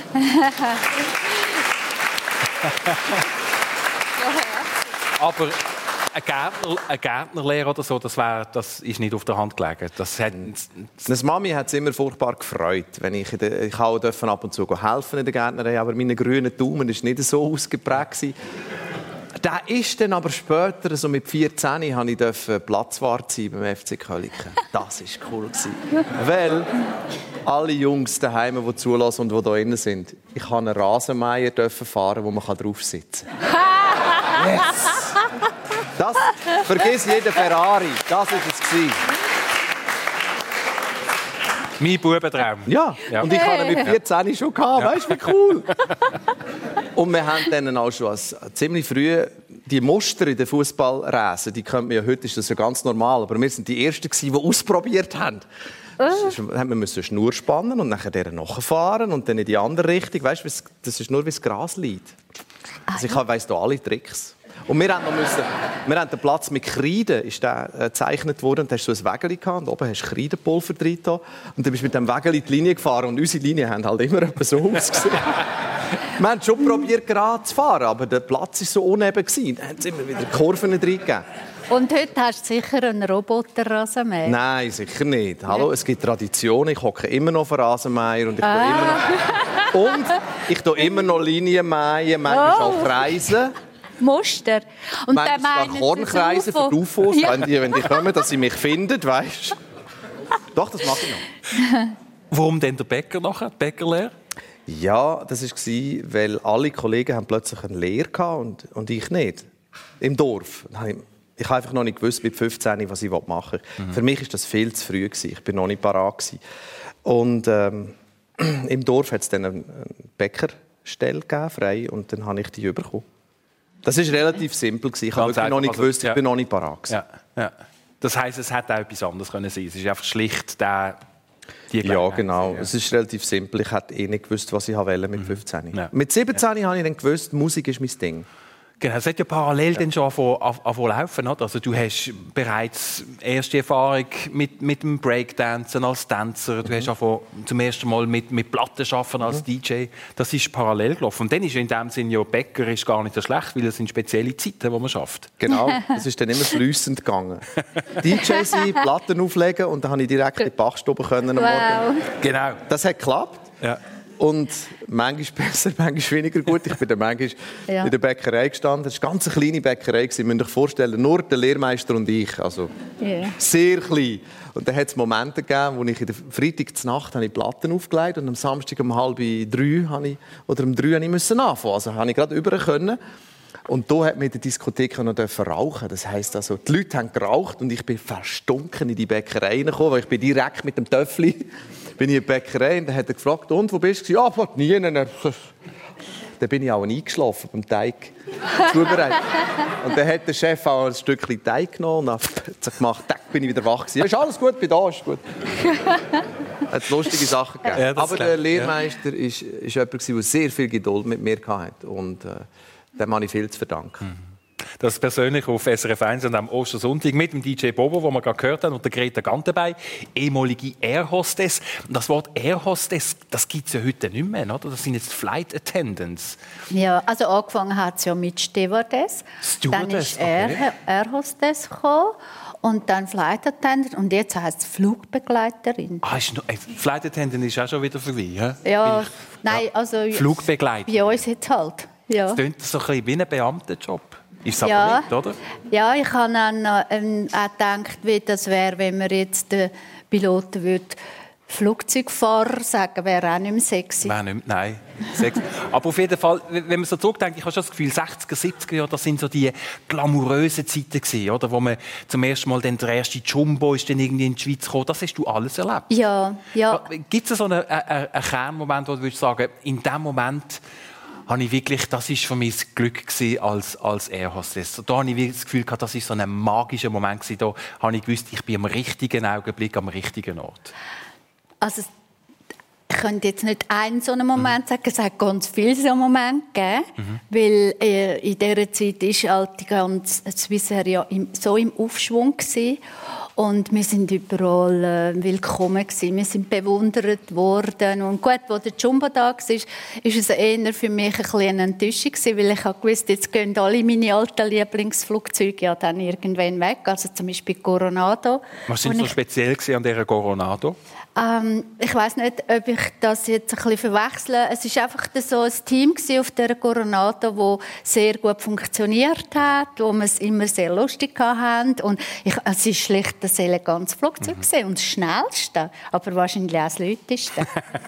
Aber eine Gärtnerlehre oder so, das ist nicht auf der Hand gelegen. Das Mami hat es immer furchtbar gefreut, wenn ich durfte ab und zu helfen in der Gärtnerei, aber meine grüne Daumen war nicht so ausgeprägt. Da ist dann aber später, so mit 14, habe ich Platzwart sein beim FC Köliken. Das war cool. Weil alle Jungs daheim, die zulassen und die hier drin sind, ich durfte einen Rasenmäher fahren, wo man drauf sitzen kann. Yes! Das vergiss jeden Ferrari. Das war es. Mein Bubentraum. Ja, und ich hatte mit 14 schon gehabt. Weißt du, wie cool? Und wir haben dann auch schon ziemlich früh die Muster in den Fußballräsen, die kennt man ja heute, ist das ja ganz normal. Aber wir waren die Ersten, die ausprobiert haben. Wir mussten eine Schnur spannen und nachher der nachfahren und dann in die andere Richtung. Weißt du, das ist nur, wie das Gras liegt. Also ich weiss da alle Tricks. Und wir haben den Platz mit Kreide gezeichnet worden. Und da hast du so ein Wägeli gehabt. Und oben hast du Kreidepulver drin. Und dann bist du mit dem Wägeli die Linie gefahren. Und unsere Linien haben halt immer so ausgesehen. Wir haben schon probiert, gerade zu fahren. Aber der Platz war so uneben. Dann haben sie immer wieder Kurven drin gegeben. Und heute hast du sicher einen Roboter-Rasenmäher? Nein, sicher nicht. Hallo, es gibt Traditionen. Ich hocke immer noch auf einen Rasenmäher. Und ich tue immer noch Linien mähen, manchmal auch Kreise. Muster. Und dann meine Kornkreise für die UFOs, ja. wenn die kommen, dass sie mich finden, weißt du? Doch, das mache ich noch. Warum denn der Bäcker nachher, die Bäckerlehre? Ja, das war, weil alle Kollegen haben plötzlich eine Lehre hatten und ich nicht. Im Dorf. Ich habe einfach noch nicht gewusst, mit 15, was ich machen will. Für mich war das viel zu früh. Ich war noch nicht parat. Und im Dorf hat es dann eine Bäckerstelle gegeben, frei, und dann habe ich die bekommen. Das war relativ simpel. Ich habe noch nicht gewusst, ich bin noch nicht parat. Ja. Das heisst, es hätte auch etwas anderes sein können. Es ist einfach schlicht die Ja, genau. Es ist relativ simpel. Ich hätte nicht gewusst, was ich wollte mit 15. Ja. Mit 17 habe ich dann gewusst, Musik ist mein Ding. Genau, es hat ja parallel dann schon angefangen laufen, oder? Also du hast bereits erste Erfahrung mit dem Breakdancen als Tänzer, du hast zum ersten Mal mit Platten arbeiten als DJ. Das ist parallel gelaufen. Und dann ist in dem Sinne ja Bäcker ist gar nicht so schlecht, weil es sind spezielle Zeiten, die man schafft. Genau, das ist dann immer fließend gegangen. DJ sein, Platten auflegen und dann konnte ich direkt in die Bachstube am Morgen. Genau. Das hat geklappt. Ja. Und manchmal besser, manchmal weniger gut. Ich bin dann manchmal in der Bäckerei gestanden. Das war eine ganz kleine Bäckerei. Ihr müsst euch vorstellen, nur der Lehrmeister und ich. Also sehr klein. Und dann hat es Momente gegeben, wo ich in der Freitagnacht Platten aufgelegt und am Samstag um 2:30 oder um 3 musste ich anfangen. Also habe ich gerade rüber können. Und da hat man in der Diskothek noch rauchen. Das heisst also, die Leute haben geraucht und ich bin verstunken in die Bäckerei reingekommen, weil ich bin direkt mit dem Töffli in die Bäckerei und dann hat er gefragt, und wo bist du? Ja, nie. Dann bin ich auch eingeschlafen beim Teig zubereitet. Und dann hat der Chef auch ein Stückchen Teig genommen und hat gemacht, bin ich wieder wach gewesen. Ja, ist alles gut, bin da, ist gut. Hat lustige Sachen gegeben. Ja, aber der Lehrmeister ist jemand, der sehr viel Geduld mit mir hatte. Und dem habe ich viel zu verdanken. Das persönlich auf SRF 1 und am Ostersonntag mit dem DJ Bobo, den wir gerade gehört haben, und der Greta Gantenbein, ehemalige Air-Hostess. Und das Wort Air-Hostess, das gibt es ja heute nicht mehr, oder? Das sind jetzt Flight Attendants. Ja, also angefangen hat es ja mit Stewardess. Dann ist Air-Hostess gekommen. Und dann Flight Attendant und jetzt heisst es Flugbegleiterin. Flight Attendant ist auch schon wieder vorbei, ja? Nein, also Flugbegleiter. Bei uns jetzt halt. Ja. Das klingt so ein bisschen wie ein Beamtenjob. Ist es aber nicht, oder? Ja, ich habe auch gedacht, wie das wäre, wenn man jetzt den Piloten Flugzeugfahrer sagen, wäre auch nicht mehr sexy. Nein, sexy. Aber auf jeden Fall, wenn man so zurückdenkt, ich habe schon das Gefühl, 60er, 70er Jahre, das sind so die glamourösen Zeiten gewesen, oder? Wo man zum ersten Mal der erste Jumbo ist dann irgendwie in die Schweiz gekommen. Das hast du alles erlebt? Ja. Gibt es so einen Kernmoment, wo du würdest sagen, in dem Moment habe ich wirklich, das ist für mich das Glück gewesen als Airhostess. Da habe ich das Gefühl gehabt, das ist so ein magischer Moment gewesen. Da habe ich gewusst, ich bin am richtigen Augenblick, am richtigen Ort. Also, ich könnte jetzt nicht einen so einen Moment sagen, es hat ganz viele so Momente gegeben, weil in dieser Zeit ist halt die ganze Swissair ja so im Aufschwung gewesen. Und wir sind überall willkommen gewesen. Wir sind bewundert worden. Und gut, als der Jumbo da war, ist es eher für mich ein bisschen eine Enttäuschung gewesen, weil ich wusste, jetzt gehen alle meine alten Lieblingsflugzeuge ja dann irgendwann weg. Also zum Beispiel Coronado. Was war so speziell an dieser Coronado? Ich weiss nicht, ob ich das jetzt ein bisschen verwechsle. Es war einfach so ein Team auf dieser Coronado, das sehr gut funktioniert hat, wo wir es immer sehr lustig hatten. Und es war schlicht das elegantes Flugzeug und das schnellste, aber wahrscheinlich auch das lauteste.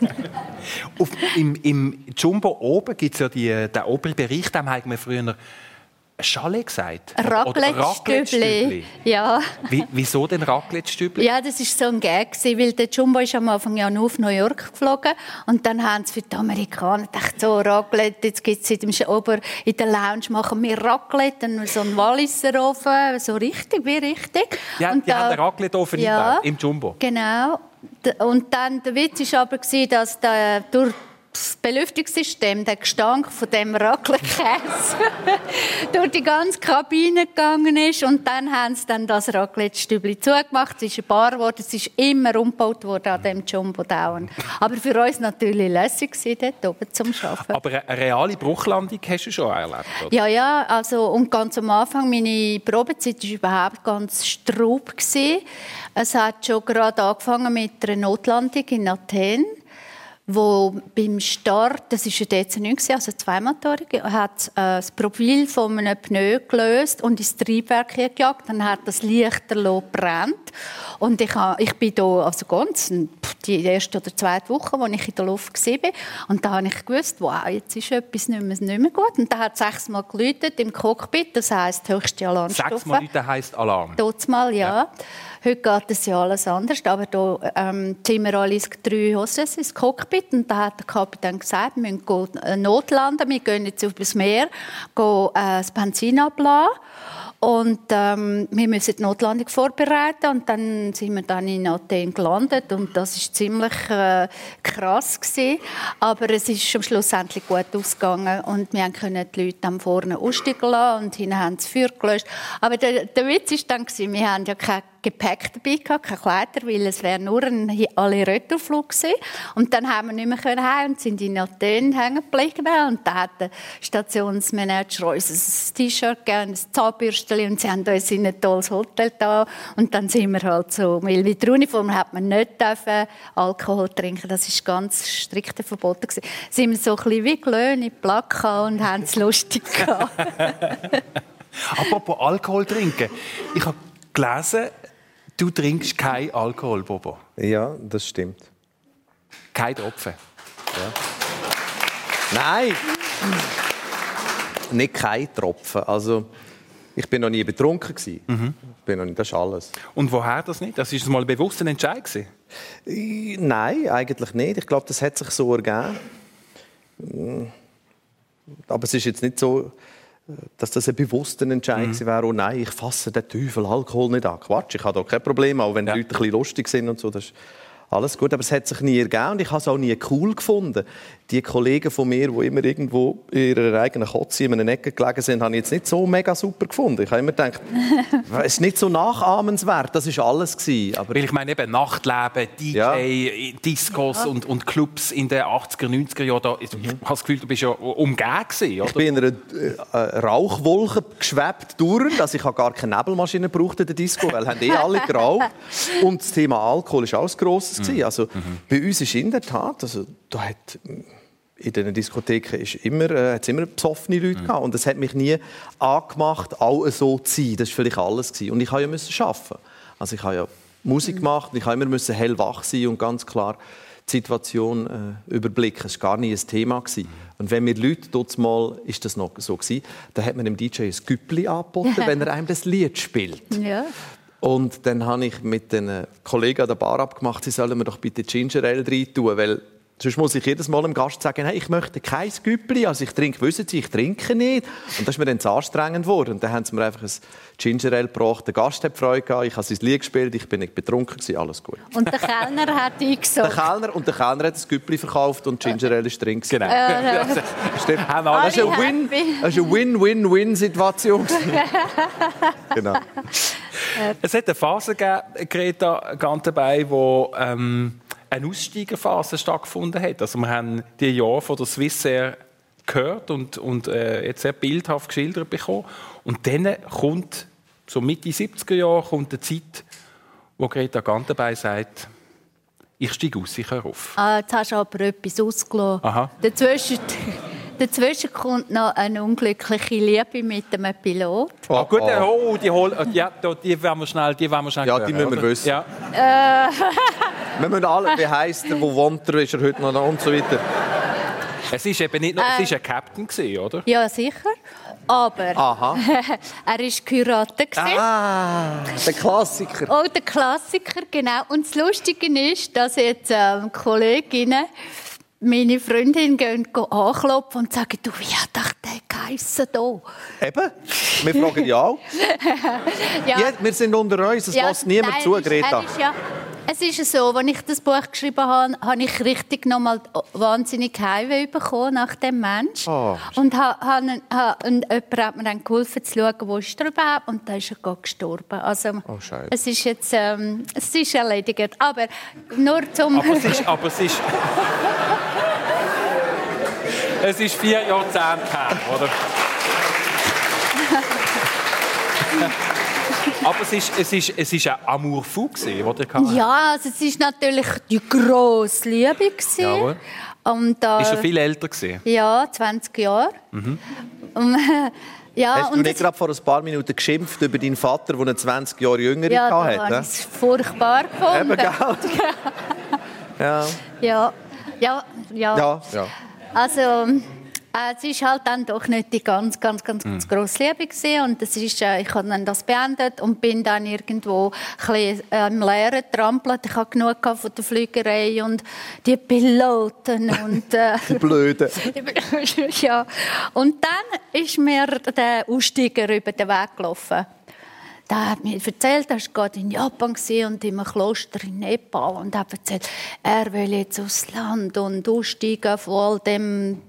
Im Jumbo oben gibt es ja den oberen Bereich, dem haben wir früher Chalet gesagt? Raclette-Stübli. Ja. Wieso denn Raclette-Stübli? Ja, das war so ein Gag, weil der Jumbo ist am Anfang ja nur auf New York geflogen und dann haben sie für die Amerikaner gedacht, so Raclette, jetzt gibt es in der Lounge machen wir Raclette, dann so einen Walliser Ofen, so richtig, wie richtig. Ja, und die haben einen Raclette-Ofen im Jumbo. Genau. Und dann, der Witz war aber, dass durch das Belüftungssystem, der Gestank von dem Raclette-Käse durch die ganze Kabine gegangen ist und dann haben sie dann das Raclette-Stübli zugemacht. Es ist eine Bar geworden, es ist immer umgebaut worden an dem Jumbo Down. Aber für uns natürlich lässig gewesen, dort oben zum Arbeiten. Aber eine reale Bruchlandung hast du schon erlebt, oder? Ja, also und ganz am Anfang, meine Probezeit war überhaupt ganz straub gewesen. Es hat schon gerade angefangen mit einer Notlandung in Athen, wo beim Start, das war eine DC-9, also zweimotorig, hat das Profil von einem Pneu gelöst und ins Triebwerk gejagt. Dann hat das Lichterloh gebrannt. Und ich bin da also ganz die erste oder zweite Woche, als ich in der Luft war. Und da habe ich gewusst, wow, jetzt ist etwas nicht mehr gut. Und da hat 6-mal geläutet im Cockpit, das heisst höchste Alarmstufe. 6-mal läuten heisst Alarm? Totsmal, ja. Heute geht es ja alles anders, aber da sind wir alle 3 Hostess ins Cockpit und da hat der Kapitän gesagt, wir müssen notlanden, wir gehen jetzt aufs Meer, das Benzin abladen und wir müssen die Notlandung vorbereiten und dann sind wir dann in Athen gelandet und das war ziemlich krass gewesen. Aber es ist am Schluss endlich gut ausgegangen und wir können die Leute dann vorne aussteigen lassen und hinten haben sie Feuer gelöscht. Aber der Witz war dann, wir haben ja kein Gepäck dabei gehabt, keine Kleider, weil es wäre nur ein Alle-Retour-Flug gewesen. Und dann haben wir nicht mehr heim und sind in Athen hängen geblieben. Und da hat der Stationsmanager uns ein T-Shirt gegeben, ein Zahnbürstchen und sie haben uns in ein tolles Hotel da. Und dann sind wir halt so, weil mit der Uniform hat man nicht Alkohol trinken, das war ganz strikt verboten gewesen. Sind wir so ein bisschen wie Glöhne, Plaka und haben es lustig gehabt. Apropos Alkohol trinken. Ich habe gelesen, du trinkst keinen Alkohol, Bobo. Ja, das stimmt. Kein Tropfen. Ja. Nein! Nicht kein Tropfen. Also, ich bin noch nie betrunken gewesen. Das ist alles. Und woher das nicht? Das war mal ein bewusster Entscheid gewesen? Nein, eigentlich nicht. Ich glaube, das hat sich so ergeben. Aber es ist jetzt nicht so, dass das ein bewusster Entscheid wäre, oh nein, ich fasse den Teufel Alkohol nicht an. Quatsch, ich habe da kein Problem, auch wenn die Leute ein bisschen lustig sind und so, das ist alles gut. Aber es hat sich nie ergeben und ich habe es auch nie cool gefunden. Die Kollegen von mir, die immer irgendwo in ihrer eigenen Kotze in einer Ecke gelegen sind, habe ich jetzt nicht so mega super gefunden. Ich habe immer gedacht, es ist nicht so nachahmenswert, das war alles gewesen. Aber weil ich meine eben Nachtleben, DJ, Discos und Clubs in den 80er, 90er Jahren, ich habe das Gefühl, du bist ja umgeben gewesen, oder? Ich bin in einer Rauchwolke geschwebt durch, also ich habe gar keine Nebelmaschine gebraucht in der Disco, weil haben alle geraucht. Und das Thema Alkohol war auch ein grosses gewesen. Also bei uns ist in der Tat, also da hat in den Diskotheken hat's immer besoffene Leute gehabt. Und es hat mich nie angemacht, auch so zu sein. Das war vielleicht alles gewesen. Und ich musste ja arbeiten. Also ich habe ja Musik gemacht. Ich musste immer hellwach sein und ganz klar die Situation überblicken. Es war gar nie ein Thema. Und wenn wir Leute, dort mal ist das noch so gewesen, dann hat man dem DJ ein Güppli angeboten, wenn er einem das Lied spielt. Ja. Und dann habe ich mit den Kollegen an der Bar abgemacht, sie sollen mir doch bitte Ginger Ale rein tun, weil sonst muss ich jedes Mal dem Gast sagen, hey, ich möchte kein Güppli, also ich trinke, wissen Sie, ich trinke nicht. Und das ist mir dann zu anstrengend geworden. Und dann haben sie mir einfach ein Ginger Ale gebracht, der Gast hat Freude gehabt, ich habe sein Lied gespielt, ich bin nicht betrunken gewesen, alles gut. Und der Kellner hat eingesagt. Der Kellner hat das Güppli verkauft und Ginger Ale ist drin. Genau. Stimmt. Das ist eine Win-Win-Win-Situation. Genau. Es hat eine Phase gegeben, Greta Gantenbein, wo eine Aussteigerphase stattgefunden hat. Also wir haben die Jahre von der Swissair gehört und jetzt sehr bildhaft geschildert bekommen. Und dann kommt, so Mitte 70er Jahre, kommt eine Zeit, wo Greta Gantenbein sagt, ich steige aus, ich höre auf. Jetzt hast du aber etwas ausgelassen. Aha. Dazwischen kommt noch eine unglückliche Liebe mit einem Pilot. Oh, gut, die wollen wir schnell Ja, die müssen wir wissen. Ja. Wir müssen alle, wie heisst er, wo wohnt er, ist er heute noch und so weiter. Es war eben nicht nur, es war ein Captain, oder? Ja, sicher. Aber er war geheiratet. Der Klassiker. Oh, der Klassiker, genau. Und das Lustige ist, dass jetzt Kolleginnen meine Freundin gehen anklopfen und sagen, du, wie hat doch der geheissen hier? Eben, wir fragen ja auch. Ja. Wir sind unter uns, es lässt niemand zu, Greta. Es ist so, als ich das Buch geschrieben habe, habe ich richtig nochmal wahnsinnig Heimweh bekommen nach dem Mensch. Oh. Und jemand hat mir dann geholfen zu schauen, wo ist er überhaupt, und dann ist er gestorben. Also, es ist jetzt es ist erledigt. Aber nur zum... Aber es ist 4 Jahrzehnte her, oder? Aber es ist ein Amour fou, den ihr hattet. Ja, also es war natürlich die grosse Liebe. Ja. Und, ist er viel älter? Ja, 20 Jahre. Mhm. Ja, hast du nicht gerade vor ein paar Minuten geschimpft über deinen Vater, der eine 20 Jahre jüngere hatte? Ja, das habe ich furchtbar gefunden. Eben, ja. Ja. Also, es war halt dann doch nicht die ganz grosse Liebe gewesen. Und das ist, ich habe dann das beendet und bin dann irgendwo im Leeren trampelt. Ich hatte genug von der Fliegerei und die Piloten und die Blöden. Ja. Und dann ist mir der Aussteiger über den Weg gelaufen. Der hat mir erzählt, er war gerade in Japan und in einem Kloster in Nepal und hat erzählt, er will jetzt aufs Land und aussteigen von all dem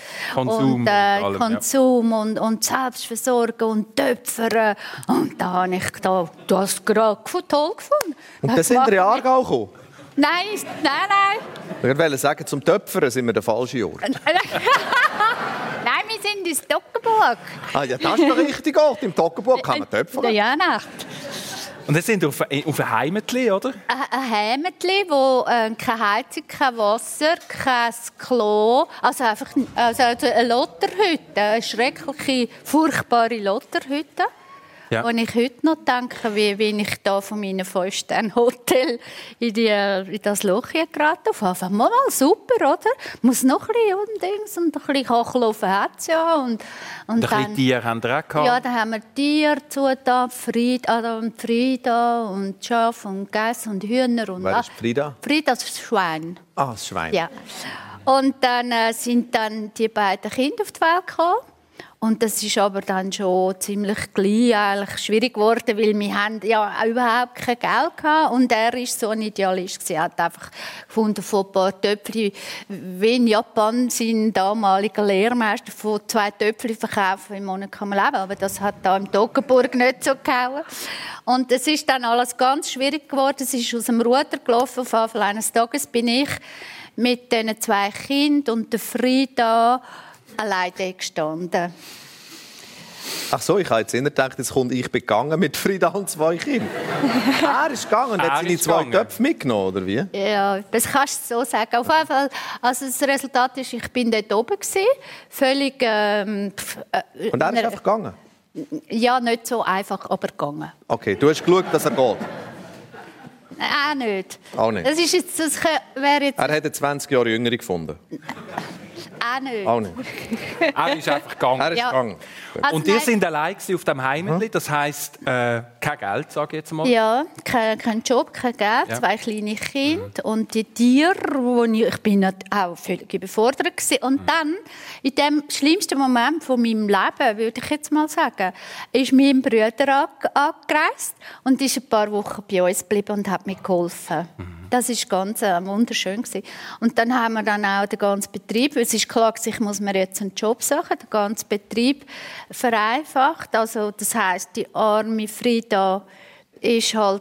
Konsum und Selbstversorgung und Töpfern. Und da habe ich gedacht, du hast es gerade toll gefunden. Und dann sind wir in Aargau gekommen? Nein. Ich wollte sagen, zum Töpfern sind wir der falsche Ort. Nein, wir sind ins Toggenburg. Ja, das ist der richtige Ort. Im Toggenburg kann man töpfern. Ja, nicht. Und dann sind wir auf ein Heimatli, oder? Ein Heimatli, wo keine Heizung, kein Wasser, kein Klo, also einfach eine Lotterhütte, eine schreckliche, furchtbare Lotterhütte. Ja. Und ich heute noch denke, wie ich da von meinem 5-Sterne-Hotel in das Loch hier geraten auf. Einfach mal super, oder? Muss noch ein bisschen Undings und ein bisschen Kochelofen hat es ja. Und ein bisschen Tiere haben wir auch gehabt. Ja, dann haben wir Tiere zugetan, Frieda und Schaf und Geiss und Hühner. Und wer ist Frieda? Frieda, das Schwein. Ah, das Schwein. Ja. Und dann sind dann die beiden Kinder auf die Welt gekommen. Und das ist aber dann schon ziemlich gleich eigentlich schwierig geworden, weil wir haben ja überhaupt kein Geld hatten. Und er war so ein Idealist. Er hat einfach gefunden, von ein paar Töpfchen, wie in Japan sein damaliger Lehrmeister, von 2 Töpfchen verkaufen im Monat kann man leben. Aber das hat da im Toggenburg nicht so gehauen. Und es ist dann alles ganz schwierig geworden. Es ist aus dem Ruder gelaufen. Auf jeden Fall eines Tages bin ich mit diesen 2 Kindern und der Frieda alleine gestanden. Ach so, ich habe jetzt gedacht, jetzt kommt ich begangen mit Frieda und 2 Kindern. Er ist gegangen und hat seine 2 Töpfe mitgenommen, oder wie? Ja, das kannst du so sagen. Auf jeden Fall, also das Resultat ist, ich bin dort oben gewesen, völlig... und er ist einfach gegangen? Ja, nicht so einfach, aber gegangen. Okay, du hast geschaut, dass er geht? Auch nicht. Auch nicht. Das ist jetzt, wäre jetzt Er hat eine 20 Jahre jüngere gefunden. auch nicht. Auch nicht. Er ist einfach gegangen. Er ist Ja. gegangen. Also Und ihr nein. sind allein auf dem Heimeli, das heisst, kein Geld, sage ich jetzt mal. Ja, kein Job, kein Geld, Ja. 2 kleine Kinder und die Tiere, wo ich bin auch völlig überfordert gewesen. Und dann, in dem schlimmsten Moment von meinem Leben, würde ich jetzt mal sagen, ist mein Bruder angereist und ist ein paar Wochen bei uns geblieben und hat mir geholfen. Das ist ganz wunderschön gewesen. Und dann haben wir dann auch den ganzen Betrieb, es ist klar, ich muss mir jetzt einen Job suchen, den ganzen Betrieb vereinfacht. Also das heisst, die arme Frida ist halt,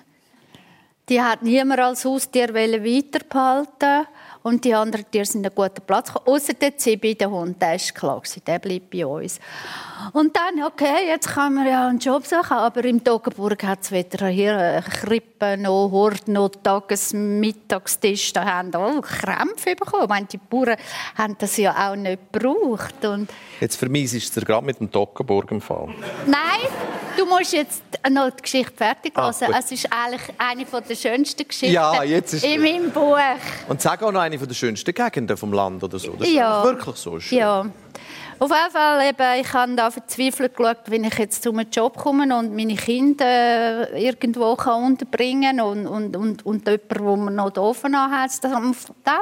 die hat niemand als Haustier weiterbehalten und die anderen Tiere sind an einen guten Platz gekommen. Ausser der Zibi, der Hund, der ist klar gewesen, der bleibt bei uns. Und dann, okay, jetzt können wir ja einen Job suchen, aber im Toggenburg hat es wieder hier eine Krippe, noch Hort, noch Mittagstisch, da haben alle Krämpfe bekommen. Ich meine, die Bauern haben das ja auch nicht gebraucht. Und Jetzt vermisst es dir gerade mit dem Toggenburg im Fall. nein, du musst jetzt noch die Geschichte fertig hören. gut. Es ist eigentlich eine der schönsten Geschichten Ja, jetzt ist- in meinem Buch. Und sag auch noch eine der schönsten Gegenden vom Land oder so. Das Ja. ist wirklich so schön. Ja. Auf jeden Fall, eben, ich habe da verzweifelt geschaut, wenn ich jetzt zu einem Job komme und meine Kinder irgendwo kann unterbringen kann und jemanden, der man noch offen hat. Dann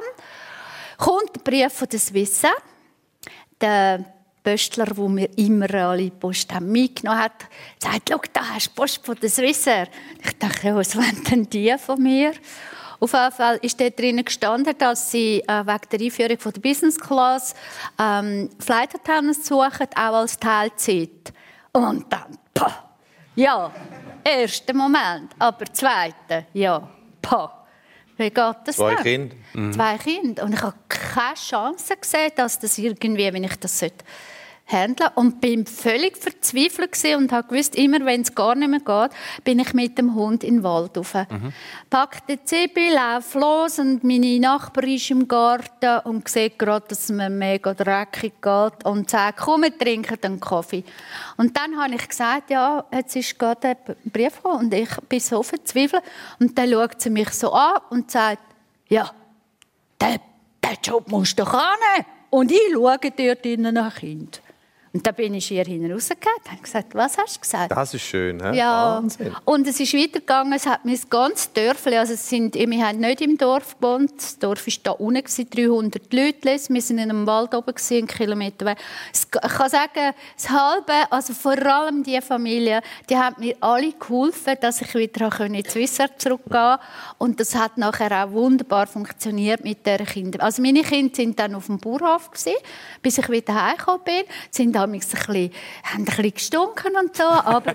kommt der Brief von der Swissair. Der Postler, der mir immer alle Post mitgenommen hat, sagt, schau, da hast du Post von der Swissair. Ich dachte, ja, was wollen denn die von mir? Auf jeden Fall ist dort drinnen gestanden, dass sie wegen der Einführung von der Business Class Flight Attendants suchen, auch als Teilzeit. Und dann, pah, ja, erster Moment, aber zweiter, ja, pah. Wie geht das 2 denn? Kinder. 2 Kinder. Und ich habe keine Chance gesehen, dass das irgendwie, wenn ich das handeln sollte. Und bin völlig verzweifelt gewesen und habe gewusst, immer wenn es gar nicht mehr geht, bin ich mit dem Hund in den Wald rauf. Pack den Zibi, lauf los und meine Nachbarin ist im Garten und sieht gerade, dass es mir mega dreckig geht und sagt, komm, wir trinken einen Kaffee. Und dann habe ich gesagt, ja, jetzt ist gerade ein Brief gekommen und ich bin so verzweifelt. Und dann schaut sie mich so an und sagt, ja, den Job musst du doch annehmen. Und ich schaue dort innen nach Kind. Und dann bin ich ihr hinausgegangen und habe gesagt, was hast du gesagt? Das ist schön, he? Ja, Wahnsinn. und es ist weitergegangen, es hat mir das ganze Dörfli, also wir haben nicht im Dorf gewohnt, das Dorf war da unten, 300 Leute, wir waren in einem Wald oben, 1 Kilometer weit. Ich kann sagen, das Halbe, also vor allem die Familie, die haben mir alle geholfen, dass ich wieder in die Swissair zurückgehen konnte. Und das hat nachher auch wunderbar funktioniert mit den Kindern. Also meine Kinder waren dann auf dem Bauernhof, bis ich wieder heimgekommen bin, sind haben ein bisschen gestunken und so, aber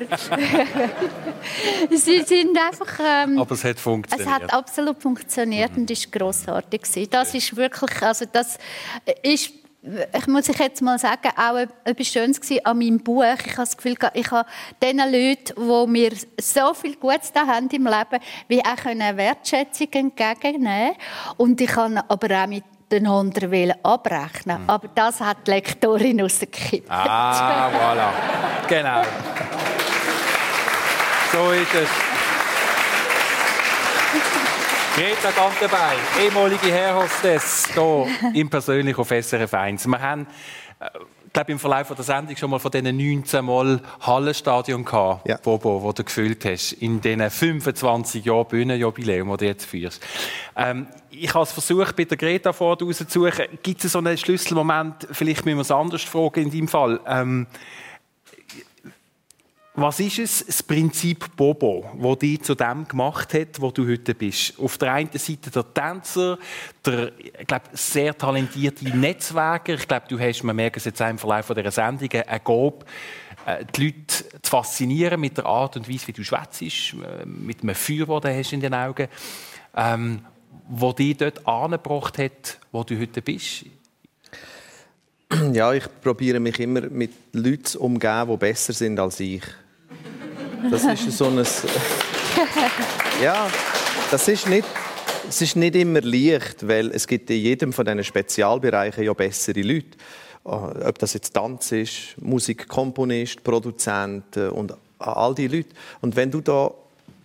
sie sind einfach... Aber es hat funktioniert. Es hat absolut funktioniert und ist grossartig gewesen. Das ist wirklich, also das ist, ich muss jetzt mal sagen, auch etwas Schönes gewesen an meinem Buch. Ich habe das Gefühl, ich habe den Leuten, die mir so viel Gutes da haben im Leben, wie auch eine Wertschätzung entgegennehmen. Und ich kann aber auch mit den anderen abrechnen. Aber das hat die Lektorin rausgekippt. Ah, voilà. Genau. So ist es. Greta Gantenbein, ehemalige Herrhostess, hier im persönlich auf SRF 1. Wir haben, ich glaube, im Verlauf der Sendung schon mal von diesen 19 Mal Hallenstadion gehabt, ja. Bobo, wo du gefüllt hast, in diesen 25 Jahren Bühnenjubiläum, das du jetzt führst. Ich habe es versucht, bei der Greta rauszusuchen. Gibt es so einen Schlüsselmoment, vielleicht müssen wir es anders fragen in deinem Fall. Was ist es, das Prinzip Bobo, das dich zu dem gemacht hat, wo du heute bist? Auf der einen Seite der Tänzer, der, ich glaube, sehr talentierte Netzwerker. Ich glaube, du hast, man merkt es jetzt auch im Verlauf dieser Sendung, eine Gabe, die Leute zu faszinieren mit der Art und Weise, wie du schwätzt, mit einem Feuer, das du hast in den Augen, wo dich dort angebracht hat, wo du heute bist. Ja, ich probiere mich immer mit Leuten zu umgeben, die besser sind als ich. Das ist so ein... Ja, das ist nicht... Es ist nicht immer leicht, weil es gibt in jedem von diesen Spezialbereichen ja bessere Leute. Ob das jetzt Tanz ist, Musikkomponist, Produzent und all die Leute. Und wenn du da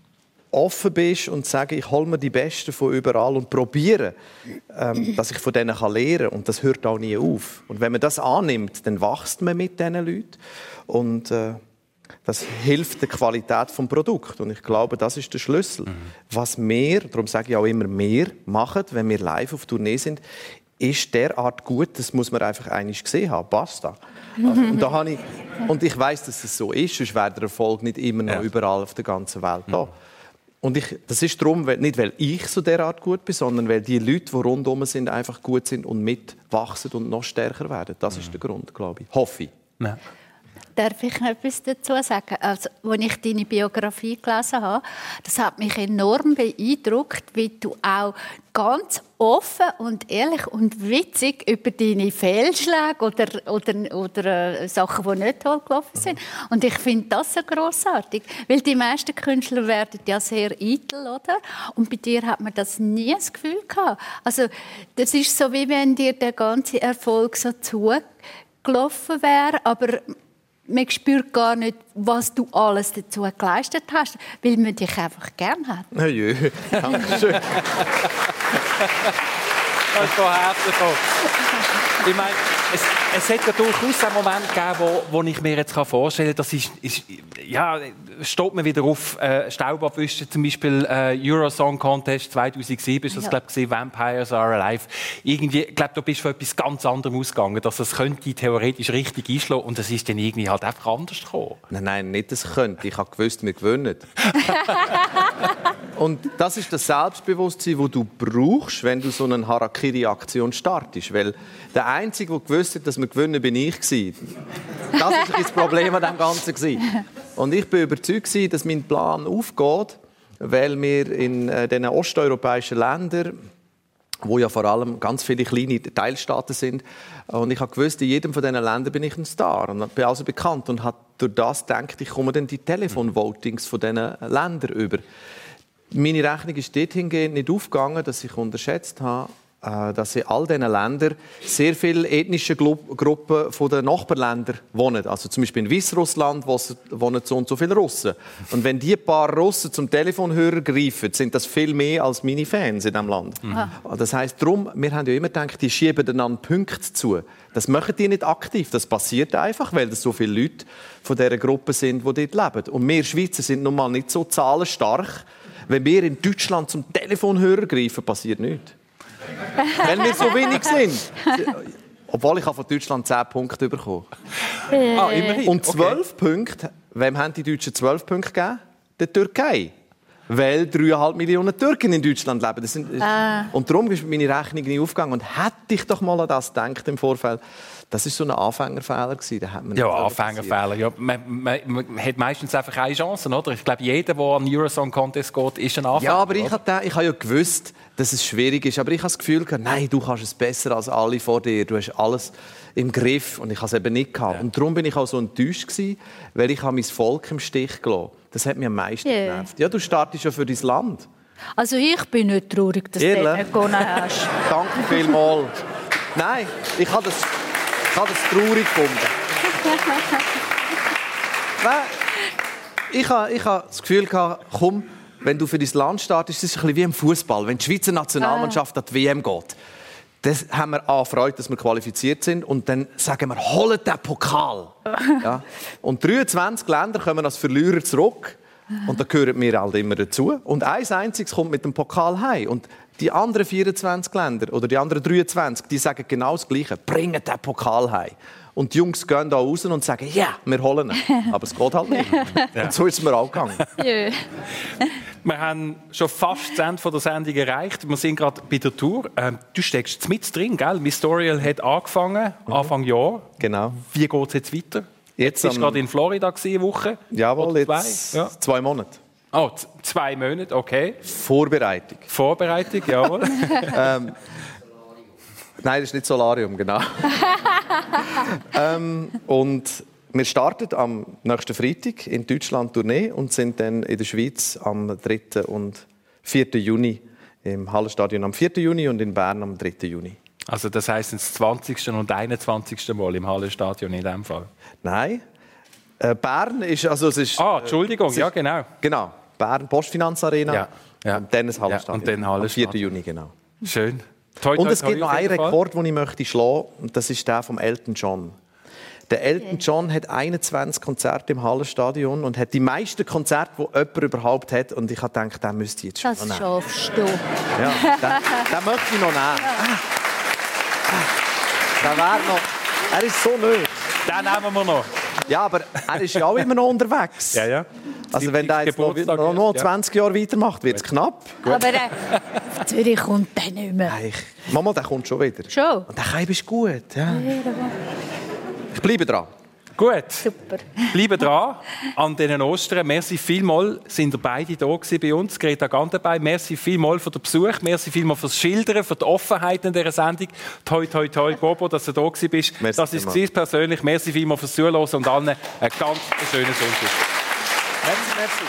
offen bist und sagst, ich hole mir die Besten von überall und probiere, dass ich von denen lernen kann. Und das hört auch nie auf. Und wenn man das annimmt, dann wächst man mit diesen Leuten. Und das hilft der Qualität des Produkts. Und ich glaube, das ist der Schlüssel. Was wir, darum sage ich auch immer, mehr machen, wenn wir live auf Tournee sind, ist derart gut, das muss man einfach einmal gesehen haben. Basta. Also, und ich weiss, dass es so ist, sonst wäre der Erfolg nicht immer noch überall auf der ganzen Welt da. Und das ist darum, nicht weil ich so derart gut bin, sondern weil die Leute, die rundherum sind, einfach gut sind und mitwachsen und noch stärker werden. Das ist der Grund, glaube ich. Hoffe ich. Ja. Darf ich noch etwas dazu sagen? Also, als ich deine Biografie gelesen habe, das hat mich enorm beeindruckt, wie du auch ganz offen und ehrlich und witzig über deine Fehlschläge oder Sachen, die nicht toll gelaufen sind. Und ich finde das so grossartig, weil die meisten Künstler werden ja sehr eitel, oder? Und bei dir hat man das nie das Gefühl gehabt. Also, das ist so, wie wenn dir der ganze Erfolg so zugelaufen wäre, aber man spürt gar nicht, was du alles dazu geleistet hast, weil man dich einfach gern hat. Ja, danke schön. Das ist doch herzlich. Ich meine, es hat ja durchaus einen Moment gegeben, wo ich mir jetzt vorstellen kann, das ist ja, steht mir wieder auf, Staub abwischen, zum Beispiel Eurosong Contest 2007, ist das, glaube ich, Vampires Are Alive. Irgendwie, ich glaube, du bist von etwas ganz anderem ausgegangen, dass es könnte theoretisch richtig einschlagen und es ist dann irgendwie halt einfach anders gekommen. Nein, nicht das könnte. Ich habe gewusst, wir gewinnen. Und das ist das Selbstbewusstsein, das du brauchst, wenn du so eine Harakiri-Aktion startest. Weil der Einzige, der gewusst hat, dass wir gewinnen, bin ich. Das war das Problem an dem Ganzen. Und ich bin überzeugt, dass mein Plan aufgeht, weil wir in den osteuropäischen Ländern, wo ja vor allem ganz viele kleine Teilstaaten sind, und ich habe gewusst, in jedem von diesen Ländern bin ich ein Star und bin also bekannt und habe durch das gedacht, ich komme dann die Telefonvotings von diesen Ländern über. Meine Rechnung ist dorthin nicht aufgegangen, dass ich unterschätzt habe, dass in all diesen Ländern sehr viele ethnische Gruppen von den Nachbarländern wohnen. Also zum Beispiel in Weißrussland wohnen so und so viele Russen. Und wenn die paar Russen zum Telefonhörer greifen, sind das viel mehr als meine Fans in diesem Land. Das heisst, darum, wir haben ja immer gedacht, die schieben einander Punkte zu. Das machen die nicht aktiv. Das passiert einfach, weil es so viele Leute von dieser Gruppe sind, die dort leben. Und wir Schweizer sind nun mal nicht so zahlenstark. Wenn wir in Deutschland zum Telefonhörer greifen, passiert nichts. Weil wir so wenig sind. Obwohl ich von Deutschland 10 Punkte bekommen habe. Immerhin. Und 12 Punkte, wem haben die Deutschen 12 Punkte gegeben? Der Türkei. Weil 3,5 Millionen Türken in Deutschland leben. Und darum ist meine Rechnung nicht aufgegangen. Und hätte ich doch mal an das gedacht im Vorfeld, das war so ein Anfängerfehler. Anfängerfehler. Ja, man hat meistens einfach eine Chance, oder? Ich glaube, jeder, der an den Eurosong Contest geht, ist ein Anfänger. Ja, aber ich habe ja gewusst, dass es schwierig ist. Aber ich habe das Gefühl gehabt, nein, du kannst es besser als alle vor dir. Du hast alles im Griff. Und ich habe es eben nicht gehabt. Ja. Und darum bin ich auch so enttäuscht gewesen, weil ich mein Volk im Stich gelassen habe. Das hat mich am meisten genervt. Ja, du startest ja für dein Land. Also ich bin nicht traurig, dass du nicht gewonnen hast. Danke vielmals. Nein, ich habe das traurig gefunden. Ich habe das Gefühl gehabt, komm, wenn du für dein Land startest, ist es ein bisschen wie im Fußball. Wenn die Schweizer Nationalmannschaft an die WM geht, dann haben wir Freude, dass wir qualifiziert sind. Und dann sagen wir, holt den Pokal. Ja. Und 23 Länder kommen als Verlierer zurück. Und da gehören wir halt immer dazu. Und ein einziges kommt mit dem Pokal heim. Und die anderen 24 Länder oder die anderen 23, die sagen genau das Gleiche. Bringen den Pokal heim. Und die Jungs gehen da raus und sagen, ja, wir holen ihn. Aber es geht halt nicht. Ja. Und so ist es mir auch gegangen. Ja. Wir haben schon fast das Ende der Sendung erreicht. Wir sind gerade bei der Tour. Du steckst mit drin, gell? Mystorial hat angefangen, Anfang Jahr. Genau. Wie geht es jetzt weiter? Jetzt warst du gerade in Florida eine Woche. Jawohl, jetzt 2 Monate. Oh, 2 Monate, okay. Vorbereitung, jawohl. Nein, das ist nicht Solarium, genau. Und wir starten am nächsten Freitag in Deutschland Tournee und sind dann in der Schweiz am 3. und 4. Juni im Hallenstadion am 4. Juni und in Bern am 3. Juni. Also das heisst das 20. und 21. Mal im Hallenstadion in diesem Fall? Nein. Bern ist... Also es ist Entschuldigung, ja genau. Genau. Bern, Postfinanzarena. Ja. Ja. Und dann das Hallenstadion. Und dann Hallenstadion. Am 4. Juni, genau. Schön. Toi, toi, Und es toi, gibt noch auf einen jeden Fall. Rekord, den ich möchte schlagen möchte, und das ist der von Elton John. Der Elton John hat 21 Konzerte im Hallenstadion und hat die meisten Konzerte, die jemand überhaupt hat. Und ich habe gedacht, den müsste ich jetzt schon Das nehmen. schaffst du. Ja, den möchte ich noch nehmen. Der wäre noch... Er ist so nötig. Den nehmen wir noch. Ja, aber er ist ja auch immer noch unterwegs. Ja, ja. Also wenn der jetzt noch 20 Jahre weitermacht, wird es knapp. Aber auf Zürich kommt der nicht mehr. Nein, Mama, der kommt schon wieder. Schon? Und der Kaib ist gut. Ja. Ich bleibe dran. Gut. Super. Bleiben dran an diesen Ostern. Merci vielmals, sind ihr beide da gewesen bei uns. Greta Gantenbein, merci vielmals für den Besuch. Merci vielmals fürs Schildern, für die Offenheit in dieser Sendung. Toi, toi, toi, Bobo, dass du da gewesen bist. Merci das ist es persönlich. Merci vielmals fürs Zuhören und allen einen ganz schönen Sonntag. Merci, merci.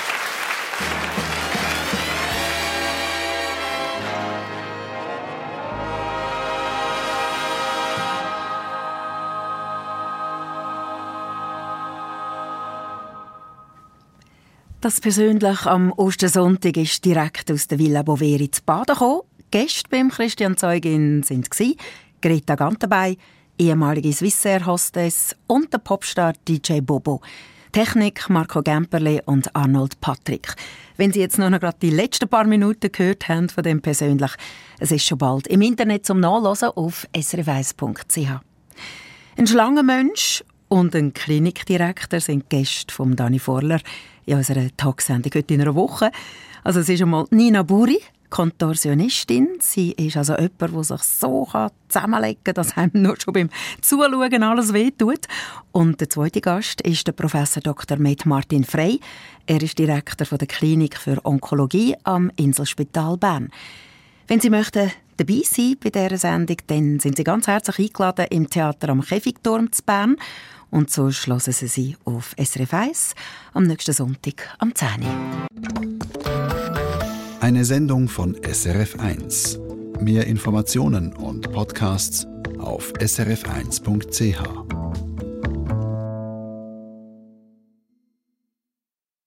Das persönlich am Ostersonntag ist direkt aus der Villa Boveri zu Baden gekommen. Gäste beim Christian Zeugin waren Greta Gantenbein, ehemalige Swissair-Hostess und der Popstar DJ Bobo. Technik Marco Gemperle und Arnold Patrick. Wenn Sie jetzt noch gerade die letzten paar Minuten gehört haben von dem persönlich, es ist schon bald im Internet zum Nachlesen auf srf1.ch. Ein Schlangenmensch und ein Klinikdirektor sind Gäste von Dani Vorler in unserer Talksendung heute in einer Woche. Also es ist einmal Nina Buri, Kontorsionistin. Sie ist also jemand, der sich so zusammenlegen kann, dass einem nur schon beim Zuschauen alles wehtut. Und der zweite Gast ist der Professor Dr. Med Martin Frey. Er ist Direktor der Klinik für Onkologie am Inselspital Bern. Wenn Sie möchten dabei sein bei dieser Sendung, dann sind Sie ganz herzlich eingeladen im Theater am Käfigturm zu Bern. Und so schlossen Sie sie auf SRF 1 am nächsten Sonntag am 10 Uhr. Eine Sendung von SRF 1. Mehr Informationen und Podcasts auf srf1.ch.